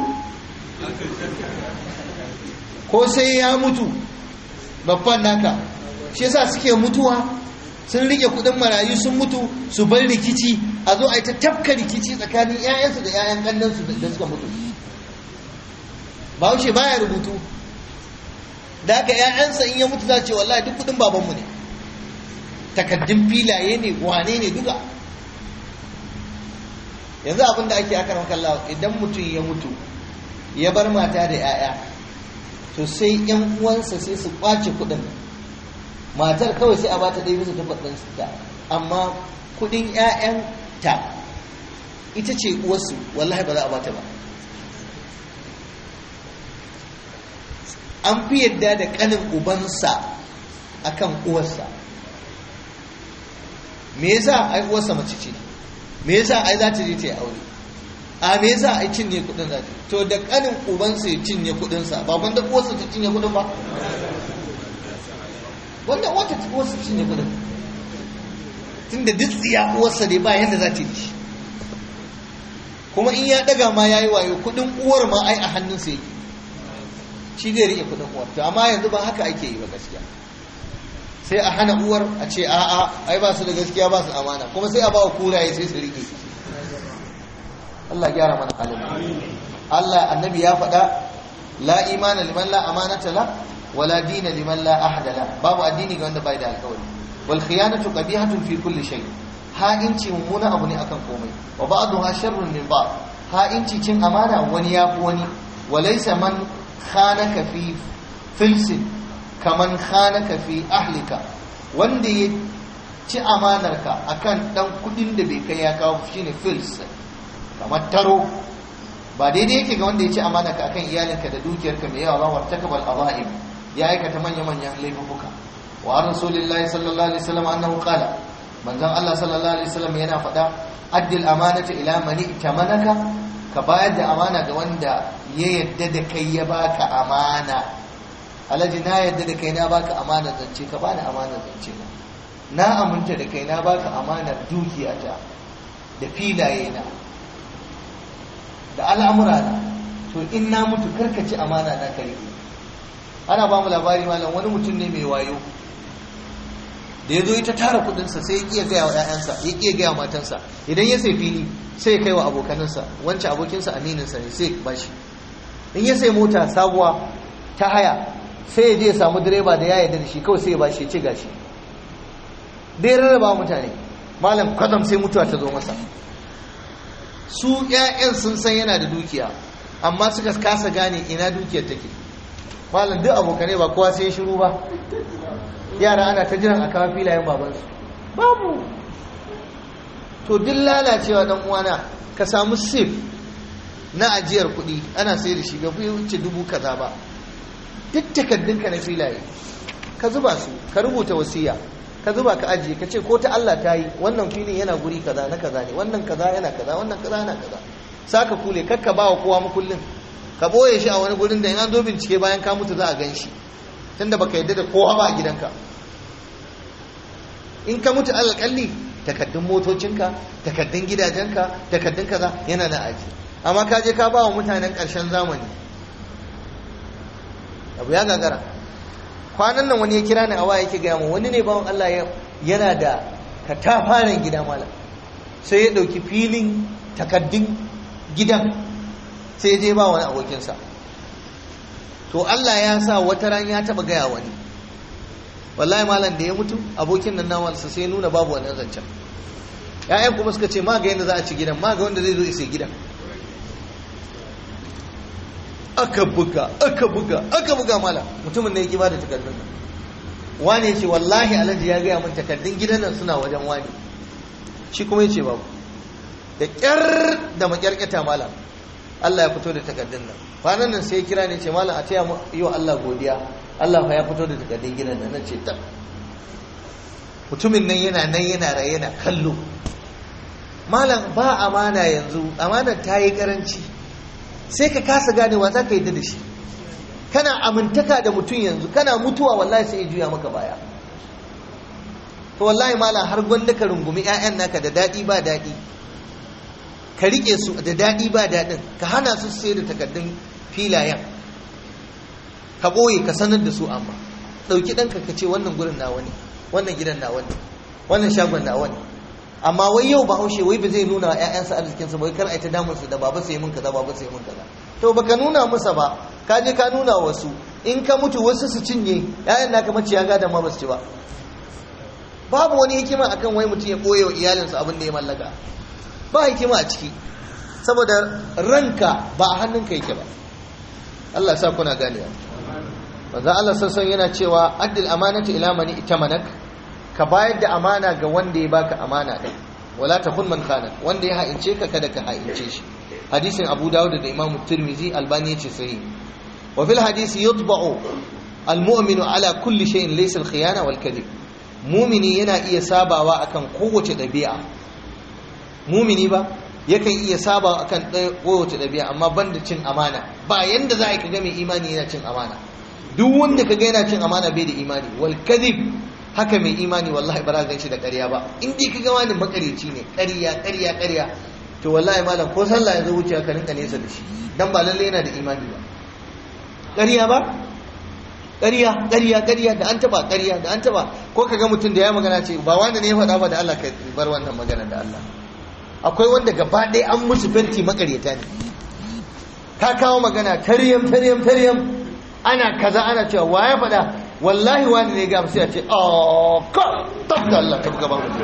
ko sai ya mutu babban naka. Shi yasa suke mutuwa, sun rike kudin marayu sun mutu, su bar rikici, a zo a yi ta tafka rikici tsakanin 'ya'yansu da 'ya'yan ƙannansu da suka mutu. Bahaushe baya rubutu, da haka 'ya'yansa in ya mutu za ce wallahi duk kudin babanmu ne, takaddun filaye ne, wane ne duka. Yanzu abin da ake aka kallawa, idan mutum ya mutu ya bar mata da 'ya'ya, to sai 'yan uwansa sai su kwace kudin. Matar kawai sai a bata ɗaya bisa takwas ɗin ta, amma kudin 'ya'yanta ita ce uwarsu, wallahi ba za a bata ba. An fi yadda da ƙanin ubansa akan uwarsa. Me yasa ai uwarsa mace ce? Me yasa ai za ta je ta yi aure? A me yasa ai cinye kudin za ta? To da ƙanin ubansa ya cinye kudinsa, ba wanda uwarsa ta cinye kudin ba? Wanda wata uwarsa shi ne kudin, tun da duk tsiya uwarsa ne ba yadda za ta yi shi. Kuma in ya daga ma ya yi wayo, kudin uwar ma ai a hannunsa yake, shi zai rike kudin uwar. To amma yanzu ba haka ake yi ba gaskiya, sai a hana uwar a ce a'a ai ba su da gaskiya, ba su amana, kuma sai a ba wa kuraye sai su rike. Allah gyara mana halin. Allah annabi ya faɗa la imana liman la amanata la wala dina liman la ahada la. Babu addini ga wanda bai da alƙawari. Wal khiyanatu qabihatun fi kulli shay. Ha'inci mummuna abu ne akan komai. Wa ba'daha sharrun min ba'd. Ha'inci cin amana wani yafi wani. Walaysa man khanaka fi filsin kaman khanaka fi ahlika. Wanda ya ci amanarka akan dan kudin da bai kai ya kawo shine fils, kamar taro. Ba daidai yake ga wanda ya ci amanarka akan iyalinka da dukiyarka mai yawa ba, wartakabal azaim, ya aikata manya-manyan laifuka. Wa rasulillahi sallallahu alaihi wasallam annahu qala, manzon Allah sallallahu alaihi wasallam yana faɗa, addil amanata ila man itamanaka, ka bayar da amana ga wanda ya yadda da kai ya baka amana. Alhaji na yadda da kai na baka amana zance, ka bani amana zance na. Na aminta da kai na baka amanar dukiyata da filaye na da al'amura na, to in na mutu karkaci amana na kare. Ana ba mu labari malam, wani mutum ne mai wayo, da ya zo ita tara kudinsa sai ya ƙiya gaya wa 'ya'yansa ya ƙiya gaya wa matansa. Idan ya sai fili sai ya kai wa abokanansa, wancan abokinsa amininsa ne sai ba shi. In ya sai mota sabuwa ta haya sai ya je ya samu direba da ya yarda da shi, kawai sai ya ba shi ya ce gashi. Da ya rarraba mutane, malam kwadam sai mutuwa ta zo masa. Su 'ya'yan sun san yana da dukiya amma suka kasa gane ina dukiyar take. Malam duk abokanai ba kowa sai ya shiru ba, yara ana ta jiran a kawo filayen babansu babu. To duk lalacewa dan uwana, ka samu sif na ajiyar kuɗi ana sai da shi bai fi wuce dubu kaza ba, duk takardunka na filaye ka zuba su, ka rubuta wasiya ka zuba ka ajiye, ka ce ko ta Allah ta yi wannan filin yana guri kaza na kaza ne, wannan kaza yana kaza, wannan kaza yana kaza. Saka kule kakka ba wa kowa makullin, ka boye shi a wani gurin da in an zo bincike bayan ka mutu za a gan shi, tunda baka yadda da kowa ba a gidanka. In ka mutu alƙalli takaddun motocinka, takaddun gidajenka, takaddun kaza yana na aji. Amma ka je ka ba wa mutanen ƙarshen zamani, abu ya gagara. Kwanan nan wani ya kira ni a waya yake gaya mu, wani ne bawan Allah yana da katafaren gida malam, sai ya ɗauki filin takaddun gidan sai ya je ba wani abokinsa. To Allah ya sa wata ran ya taba gaya wani, wallahi malam da ya mutu abokin nan nawansa sai nuna babu wannan zancen. Ya'yan kuma suka ce ma ga yadda za a ci gidan, ma ga wanda zai zo isa gidan. Aka buga aka buga aka buga malam, mutumin ne yake ba da takardun nan. Wani ya ce wallahi alhaji ya gaya min takardun gidan nan suna wajen wani, shi kuma ya ce babu. Da kyar da makyarkyata malam Allah ya fito da takardun nan. Kwanan nan sai ya kira ne ce malam a taya yi wa Allah godiya, Allah fa ya fito da takardun gidan nan. Nace ta mutumin nan yana nan yana raye yana kallo. Malam ba amana yanzu, amanar ta yi karanci, sai ka kasa ganewa za ka yi da shi. Kana amintaka da mutum yanzu, kana mutuwa wallahi sai ya juya maka baya. To wallahi malam har gwanda ka rungumi 'ya'yan naka da daɗi ba daɗi, ka riƙe su da daɗi ba daɗin, ka hana su sai da takardun filayen, ka ɓoye ka sanar da su. Amma ɗauki ɗanka ka ce wannan gurin nawa ne, wannan gidan nawa ne, wannan shagon nawa ne. Amma wai yau Bahaushe wai ba zai nuna wa 'ya'yansa arzikinsa ba, wai kar a yi ta damun su da baba sai mun kaza, baba sai mun kaza. To baka nuna musa ba, ka je ka nuna wasu, in ka mutu wasu su cinye, 'ya'yan naka maciya gadon ma ba su ci ba. Babu wani hikima akan wai mutum ya ɓoye wa iyalinsa abin da ya mallaka, ba hikima a ciki, saboda ranka ba a hannunka yake ba. Allah sa kuna ganewa. Manzo Allah sassan yana cewa addil amanatu ila man itamanak, ka bayar da amana ga wanda ya baka amana din, wala takun man khana, wanda ya ha'ince ka kada ka ha'ince shi. Hadisin Abu Dawud da Imam Tirmidhi, Albani yace sahih. Wa fil hadisi yutba'u al-mu'minu ala kulli shay'in laysa al-khiyana wal kadhib. Mu'mini yana iya sabawa akan kowace dabi'a. Mumini ba yakan iya saba akan kowace ɗabi'a, amma banda cin amana. Ba yanda za a yi kaga mai imani yana cin amana. Duk wanda kaga yana cin amana bai da imani. Wal kadhib, haka mai imani wallahi ba za ka ganshi da ƙarya ba. In dai kaga wani makareci ne, ƙarya ƙarya ƙarya, to wallahi malam ko sallah ya zo wuce ka rinka nesa da shi, dan ba lalle yana da imani ba. Ƙarya ba ƙarya ƙarya ƙarya da an taba ƙarya da an taba, ko kaga mutum da ya magana ce ba wanda ne ya faɗa ba, da Allah ka bar wannan magana da Allah. Akwai wanda gaba ɗaya an musu fenti makaryata ne. Ka kawo magana taryam taryam taryam, ana kaza ana cewa wa ya faɗa, wallahi wani ne ga sai a ce oh ka tabda Allah ta buga ba mu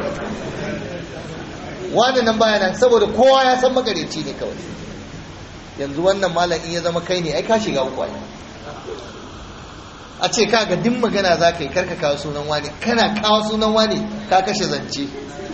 wani nan baya nan, saboda kowa ya san makaryaci ne kawai. Yanzu wannan malam in ya zama kai ne ai ka shiga uku ai. A ce kaga din magana za ka yi karka kawo sunan wani, kana kawo sunan wani ka kashe zance.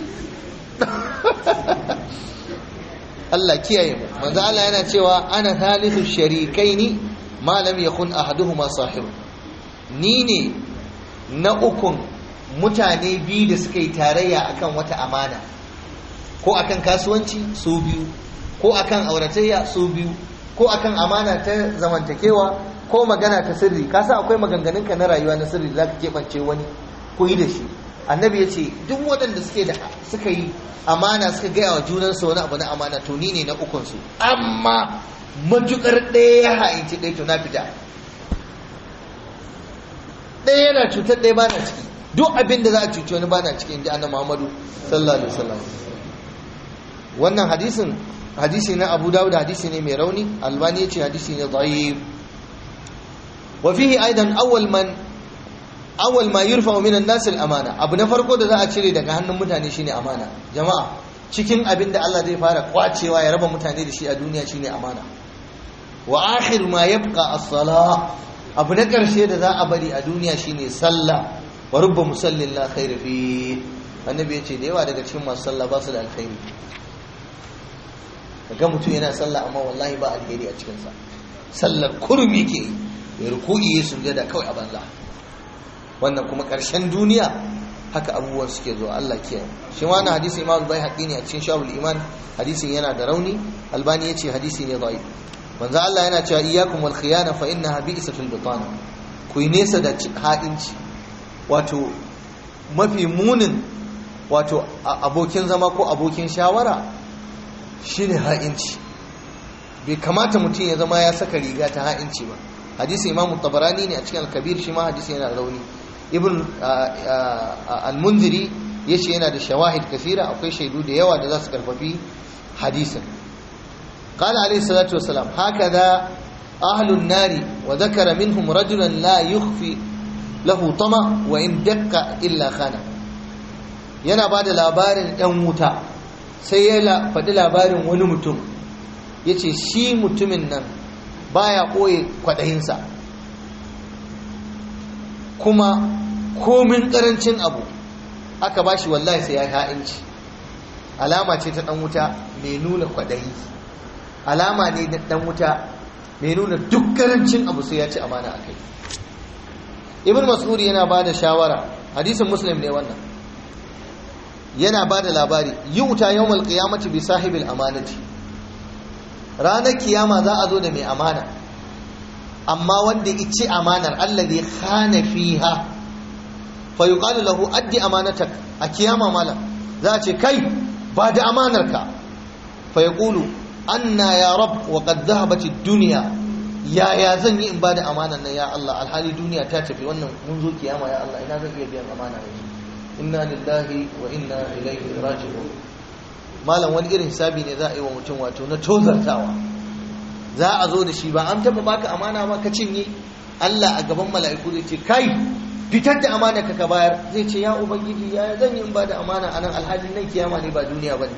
Allah kiyaye mu. Manzo Allah yana cewa ana thalithu sharikaini ma lam yakun ahaduhuma sahibu. Ni ne na ukun mutane biyu da suka yi tarayya akan wata amana, ko akan kasuwanci su biyu, ko akan auratayya su biyu, ko akan amana ta zamantakewa, ko magana ta sirri. Ka san akwai maganganunka na rayuwa na sirri da zaka keɓance wani ko yi da shi. Annabi ya ce duk waɗanda suke da suka yi amana suka gaya wa junansu wani abu na amana, to ni ne na ukunsu. Amma matukar ɗaya ya ha'inci ɗaya, to na fita. Ɗaya yana cutar ɗaya ba na ciki. duk abin da za a cuci wani bana cikin ji annabi Muhammadu sallallahu alaihi wasallam. wannan hadisin hadisi na Abu Dawud hadisi ne mai rauni, Albani yace hadisi ne da'if. wa fihi aidan awwal man awwal ma yurfa min an-nas al-amana, abu na farko da za a cire daga hannun mutane shine amana. Jama'a, cikin abin da Allah zai fara kwacewa ya raba mutane da shi a duniya shine amana. wa akhir ma yabqa as-salah, abu na karshe da za a bari a duniya shine sallah. wa rubba musallin la khayra fi, annabi yace da yawa daga cikin masu sallah ba su da alkhairi. kaga mutum yana sallah amma wallahi ba alheri a cikin sa, sallar kurmi ke ya ruku'i ya sujada kawai a banza. wannan kuma karshen duniya haka abubuwan suke zuwa, Allah ke. shi wannan hadisi Imam al-Baihaqi ne a cikin Shu'abul Iman, hadisin yana da rauni, Albani yace hadisi ne da'if. manzo Allah yana cewa iyyakum wal khiyana fa innaha bi'satul bitana, ku yi nesa da ha'inci, wato mafi munin wato abokin zama ko abokin shawara shine ha'inci. bai kamata mutum ya zama ya saka riga ta ha'inci ba. hadisi Imam Tabarani ne a cikin al-Kabir, shi ma hadisi yana da rauni. Ibn al-Munziri yace yana da shawahid kasira, akwai shaidu da yawa da za su karfafi hadisin. قال عليه الصلاة والسلام هكذا أهل النار وذكر منهم رجلا لا يخفي له طمع وإن دق إلا خانه. yana ba da labarin ɗan wuta, sai ya faɗi labarin wani mutum, ya ce shi mutumin nan baya ɓoye kwaɗayinsa, kuma komin ƙarancin abu aka ba shi wallahi sai ya yi ha'inci. alama ce ta ɗan wuta mai nuna kwaɗayi, alama ne da dan wuta mai nuna duk karancin abu sai ya ci amana akai. Ibn Mas'ud yana bada shawara, hadisin Muslim ne wannan, yana bada labari, yu'ta yawmal qiyamati bi sahibil amanati, ranar kiyama za a zo da mai amana, amma wanda ici amanar alladhi khana fiha, fa yuqalu lahu addi amanatak. a kiyama malam za a ce kai ba da amanarka, fa yaqulu anna ya rab wa qad dhahabat ad-dunya, ya ya zan yi in bada amanan nan ya Allah, alhali duniya ta tafi. wannan mun zo kiyama ya Allah, ina zan iya biyan amana yanzu? inna lillahi wa inna ilaihi raji'un. malam wani irin hisabi ne za a yi wa mutum, wato na tozartawa. za a zo da shi, ba an taba baka amana ba ka cinye, Allah a gaban mala'iku zai ce kai fitar da amana ka ka bayar. zai ce ya ubangiji, ya zan yi in bada amana anan, alhali nan kiyama ne ba duniya bane.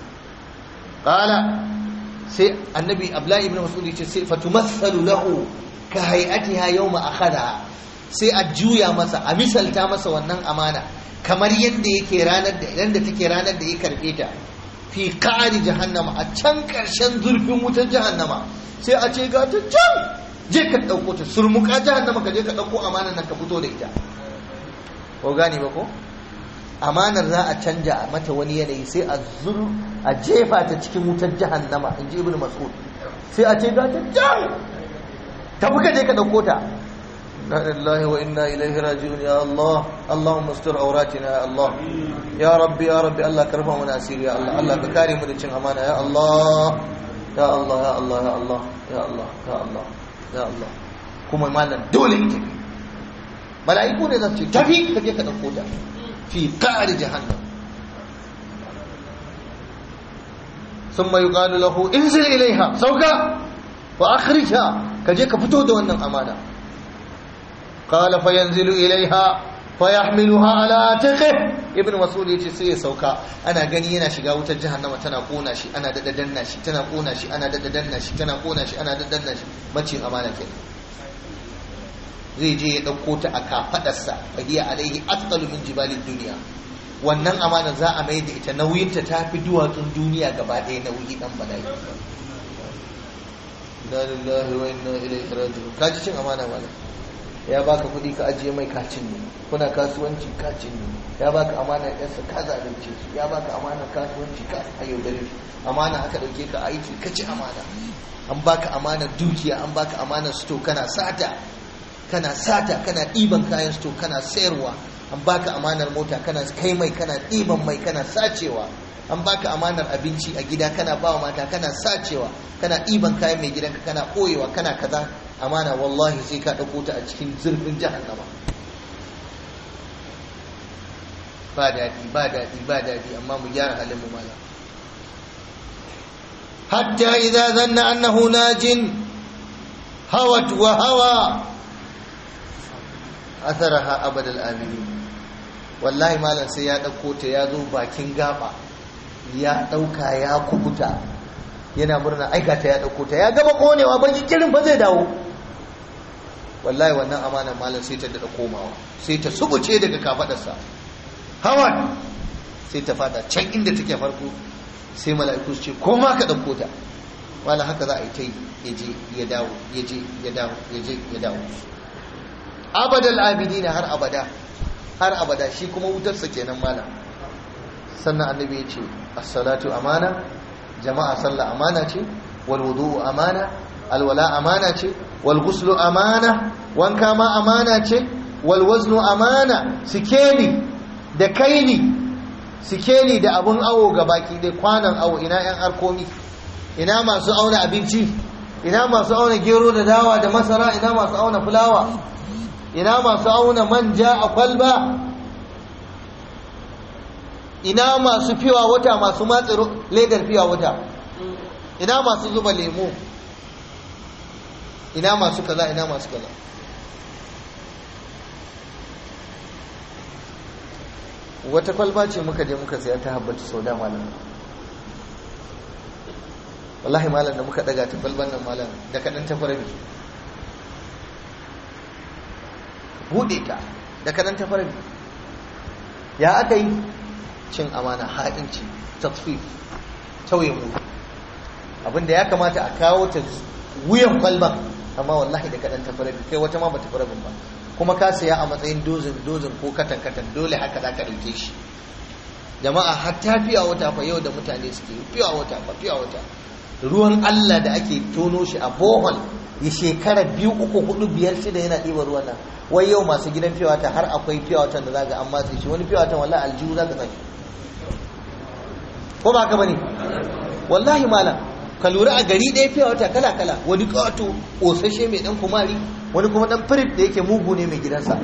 qala sai annabi Abdullahi ibn Mas'ud yace sai fatumathalu lahu ka hay'atiha yawma akhadha, sai a juya masa, a misalta masa wannan amana kamar yadda yake ranar da idan da take ranar da ya karbe ta, fi qa'ri jahannama, a can karshen zurfin wutar jahannama. sai a ce ga ta can, je ka dauko ta, surmuka jahannama, ka je ka dauko amanar nan ka fito da ita. ko gane ba ko? amanar za a canja mata wani yanayi, sai a zur a jefa ta cikin wutar jahannama, in ji Ibn Mas'ud. sai a ce ga ta can, tafi ka je ka dauko ta. la ilaha wa inna ilaihi raji'un. ya Allah, Allahumma astur auratina ya Allah, ya rabbi ya rabbi, Allah ka rufa mana asiri ya Allah, Allah ka kare mu da cin amana ya Allah, ya Allah ya Allah ya Allah ya Allah ya Allah ya Allah. kuma malam dole ita, mala'iku ne za su ce tafi ka je ka dauko ta fi qa'ri jahannam. thumma yuqalu lahu inzil ilayha, sauka wa akhrijha, kaje ka fito da wannan amana. qala fa yanzilu ilayha fa yahmiluha ala atiqihi. ibn Mas'ud yace sai ya sauka, ana gani yana shiga wutar jahannama, tana kona shi, ana dada danna shi, tana kona shi, ana dada danna shi, tana kona shi, ana dada danna shi. macin amana kenan. zai je ya ɗauko ta a kafaɗarsa, fahiya alaihi atqalu min jibalid duniya. wannan amana za a mai da ita, nauyinta ta fi duwatsun duniya gaba ɗaya nauyi ɗan bala'i. inna lillahi wa inna ilaihi raji'un. ka ji cin amana mana, ya baka kuɗi ka ajiye mai kacin ne, kuna kasuwanci kacin ne, ya baka amana yarsa ka zalunce su, ya baka amana kasuwanci ka yaudare shi, amana aka ɗauke ka aiki ka ci amana. an baka amana dukiya, an baka amana sto, kana sata kana sata kana ɗiban kayan sto kana sayarwa. an baka amanar mota, kana kai mai, kana ɗiban mai, kana sacewa. an baka amanar abinci a gida, kana bawa mata, kana sacewa, kana ɗiban kayan mai gidanka, kana ɓoyewa, kana kaza. amana wallahi sai ka ɗauko ta a cikin zurfin jahannama. ba daɗi ba daɗi ba daɗi amma mu gyara halin mu malam. hatta idza zanna annahu najin hawat wa hawa atharaha abadal aminin. wallahi malam sai ya dauko ta ya zo bakin gaba ya dauka ya kubuta yana murna aikata ya dauko ta ya gaba konewa baki kirin ba zai dawo. wallahi wannan amanar malam sai ta dada komawa sai ta subuce daga kafadarsa hawan sai ta fada can inda take farko sai mala'iku su ce koma ka dauko ta. wala haka za a yi ta yi yaje ya dawo yaje ya dawo yaje ya dawo abadal abidina har abada har abada. shi kuma wutarsa kenan malam. sannan annabi ya ce as-salatu amana, jama'a sallah amana ce, wal wudu'u amana, alwala amana ce, wal ghuslu amana, wanka ma amana ce, wal waznu amana, sikeli da kaini, sikeli da abun awo gabaki dai kwanan awo. ina yan arkomi, ina masu auna abinci, ina masu auna gero da dawa da masara, ina masu auna fulawa, ina masu auna manja a kwalba, ina masu fiwa wata, masu matsi ledar fiwa wata, ina masu zuba lemo, ina masu kaza ina masu kaza. wata kwalba ce muka je muka saya ta habbatu sauda malam. wallahi malam da muka daga ta kwalban nan malam da kadan ta fara bude ta da kadan ta fara. ya aka yi? cin amana, ha'inci, tasfif, tauye mu. abinda ya kamata a kawo ta wuyan kwalban amma wallahi da kadan ta fara kai wata ma bata fara ba. kuma ka saya a matsayin dozin dozin ko katan katan dole haka za ka dauke shi. jama'a hatta fiya wata fa yau da mutane suke fiya wata fa fiya wata ruwan Allah da ake tono shi a bohol ya shekara biyu uku hudu biyar shida yana ɗiba ruwan nan. wai yau masu gidan fiya wata har akwai fiya watan da zaga an matse shi, wani fiya watan wallahi aljihu zaka saki ko ba ka bane. wallahi malam ka lura a gari ɗaya fiya wata kala kala, wani ƙato ƙosashe mai ɗan kumari, wani kuma ɗan firif da yake mugu ne mai gidansa.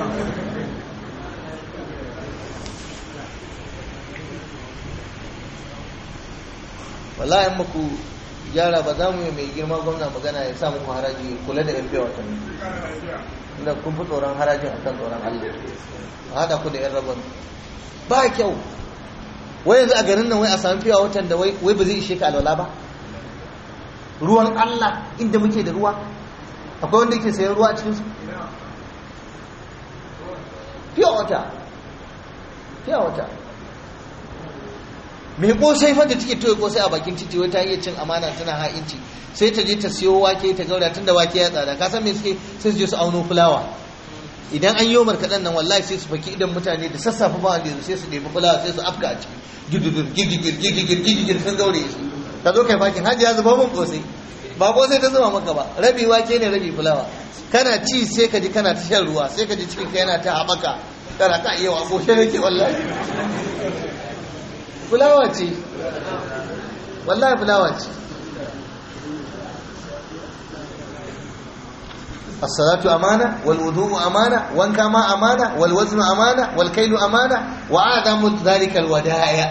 wallahi in muku gyara ba za mu yi mai girma gwamna magana ya sa muku haraji kula da yan fiya wata ne, inda kun fi tsoron harajin akan tsoron Allah. a haɗa ku da yan rabon ba kyau. wai yanzu a garin nan wai a sami fiya watan da wai ba zai ishe ka alwala ba. ruwan Allah inda muke da ruwa akwai wanda yake sayan ruwa a cikinsu. fiya wata fiya wata mai kosai fa da take toye kosai a bakin titi wai ta iya cin amana tana ha'inci, sai ta je ta siyo wake ta gaura tunda wake ya tsada. ka san me suke? sai su je su auno fulawa. idan an yi markaɗen nan wallahi sai su faki idan mutane da sassafe ba wanda yanzu sai su ɗebi fulawa sai su afka a ciki gidigir gidigir gidigir gidigir sun gaure shi. ka zo kai fakin hajji ya zuba mun kosai, ba kosai ta zuba maka ba, rabi wake ne rabi fulawa. kana ci sai ka ji kana ta shan ruwa, sai ka ji cikin ka yana ta haɓaka, kana ka iya wa kosai nake wallahi. fulawa ce wallahi, fulawa ce. الصلاة أمانة والوضوء أمانة وانكما أمانة والوزن أمانة والكيل أمانة وعدم ذلك الودائع.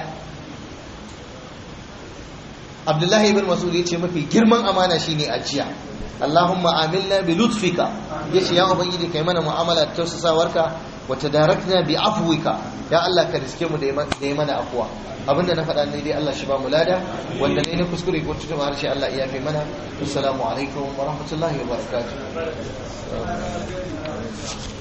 عبد الله بن مسعود yace mafi girman amana shine ajiya. Allahumma amilna bi lutfika, yace ya ubangiji kai mana mu'amala ta tausasawarka, wa tadarakna bi afwika, ya Allah ka riske mu da yi mana afwa. abinda na faɗa ne dai Allah shi ba mu lada, wanda ne na kuskure ko tutuma harshe Allah ya fi mana. Assalamu alaikum wa rahmatullahi wa barakatuh.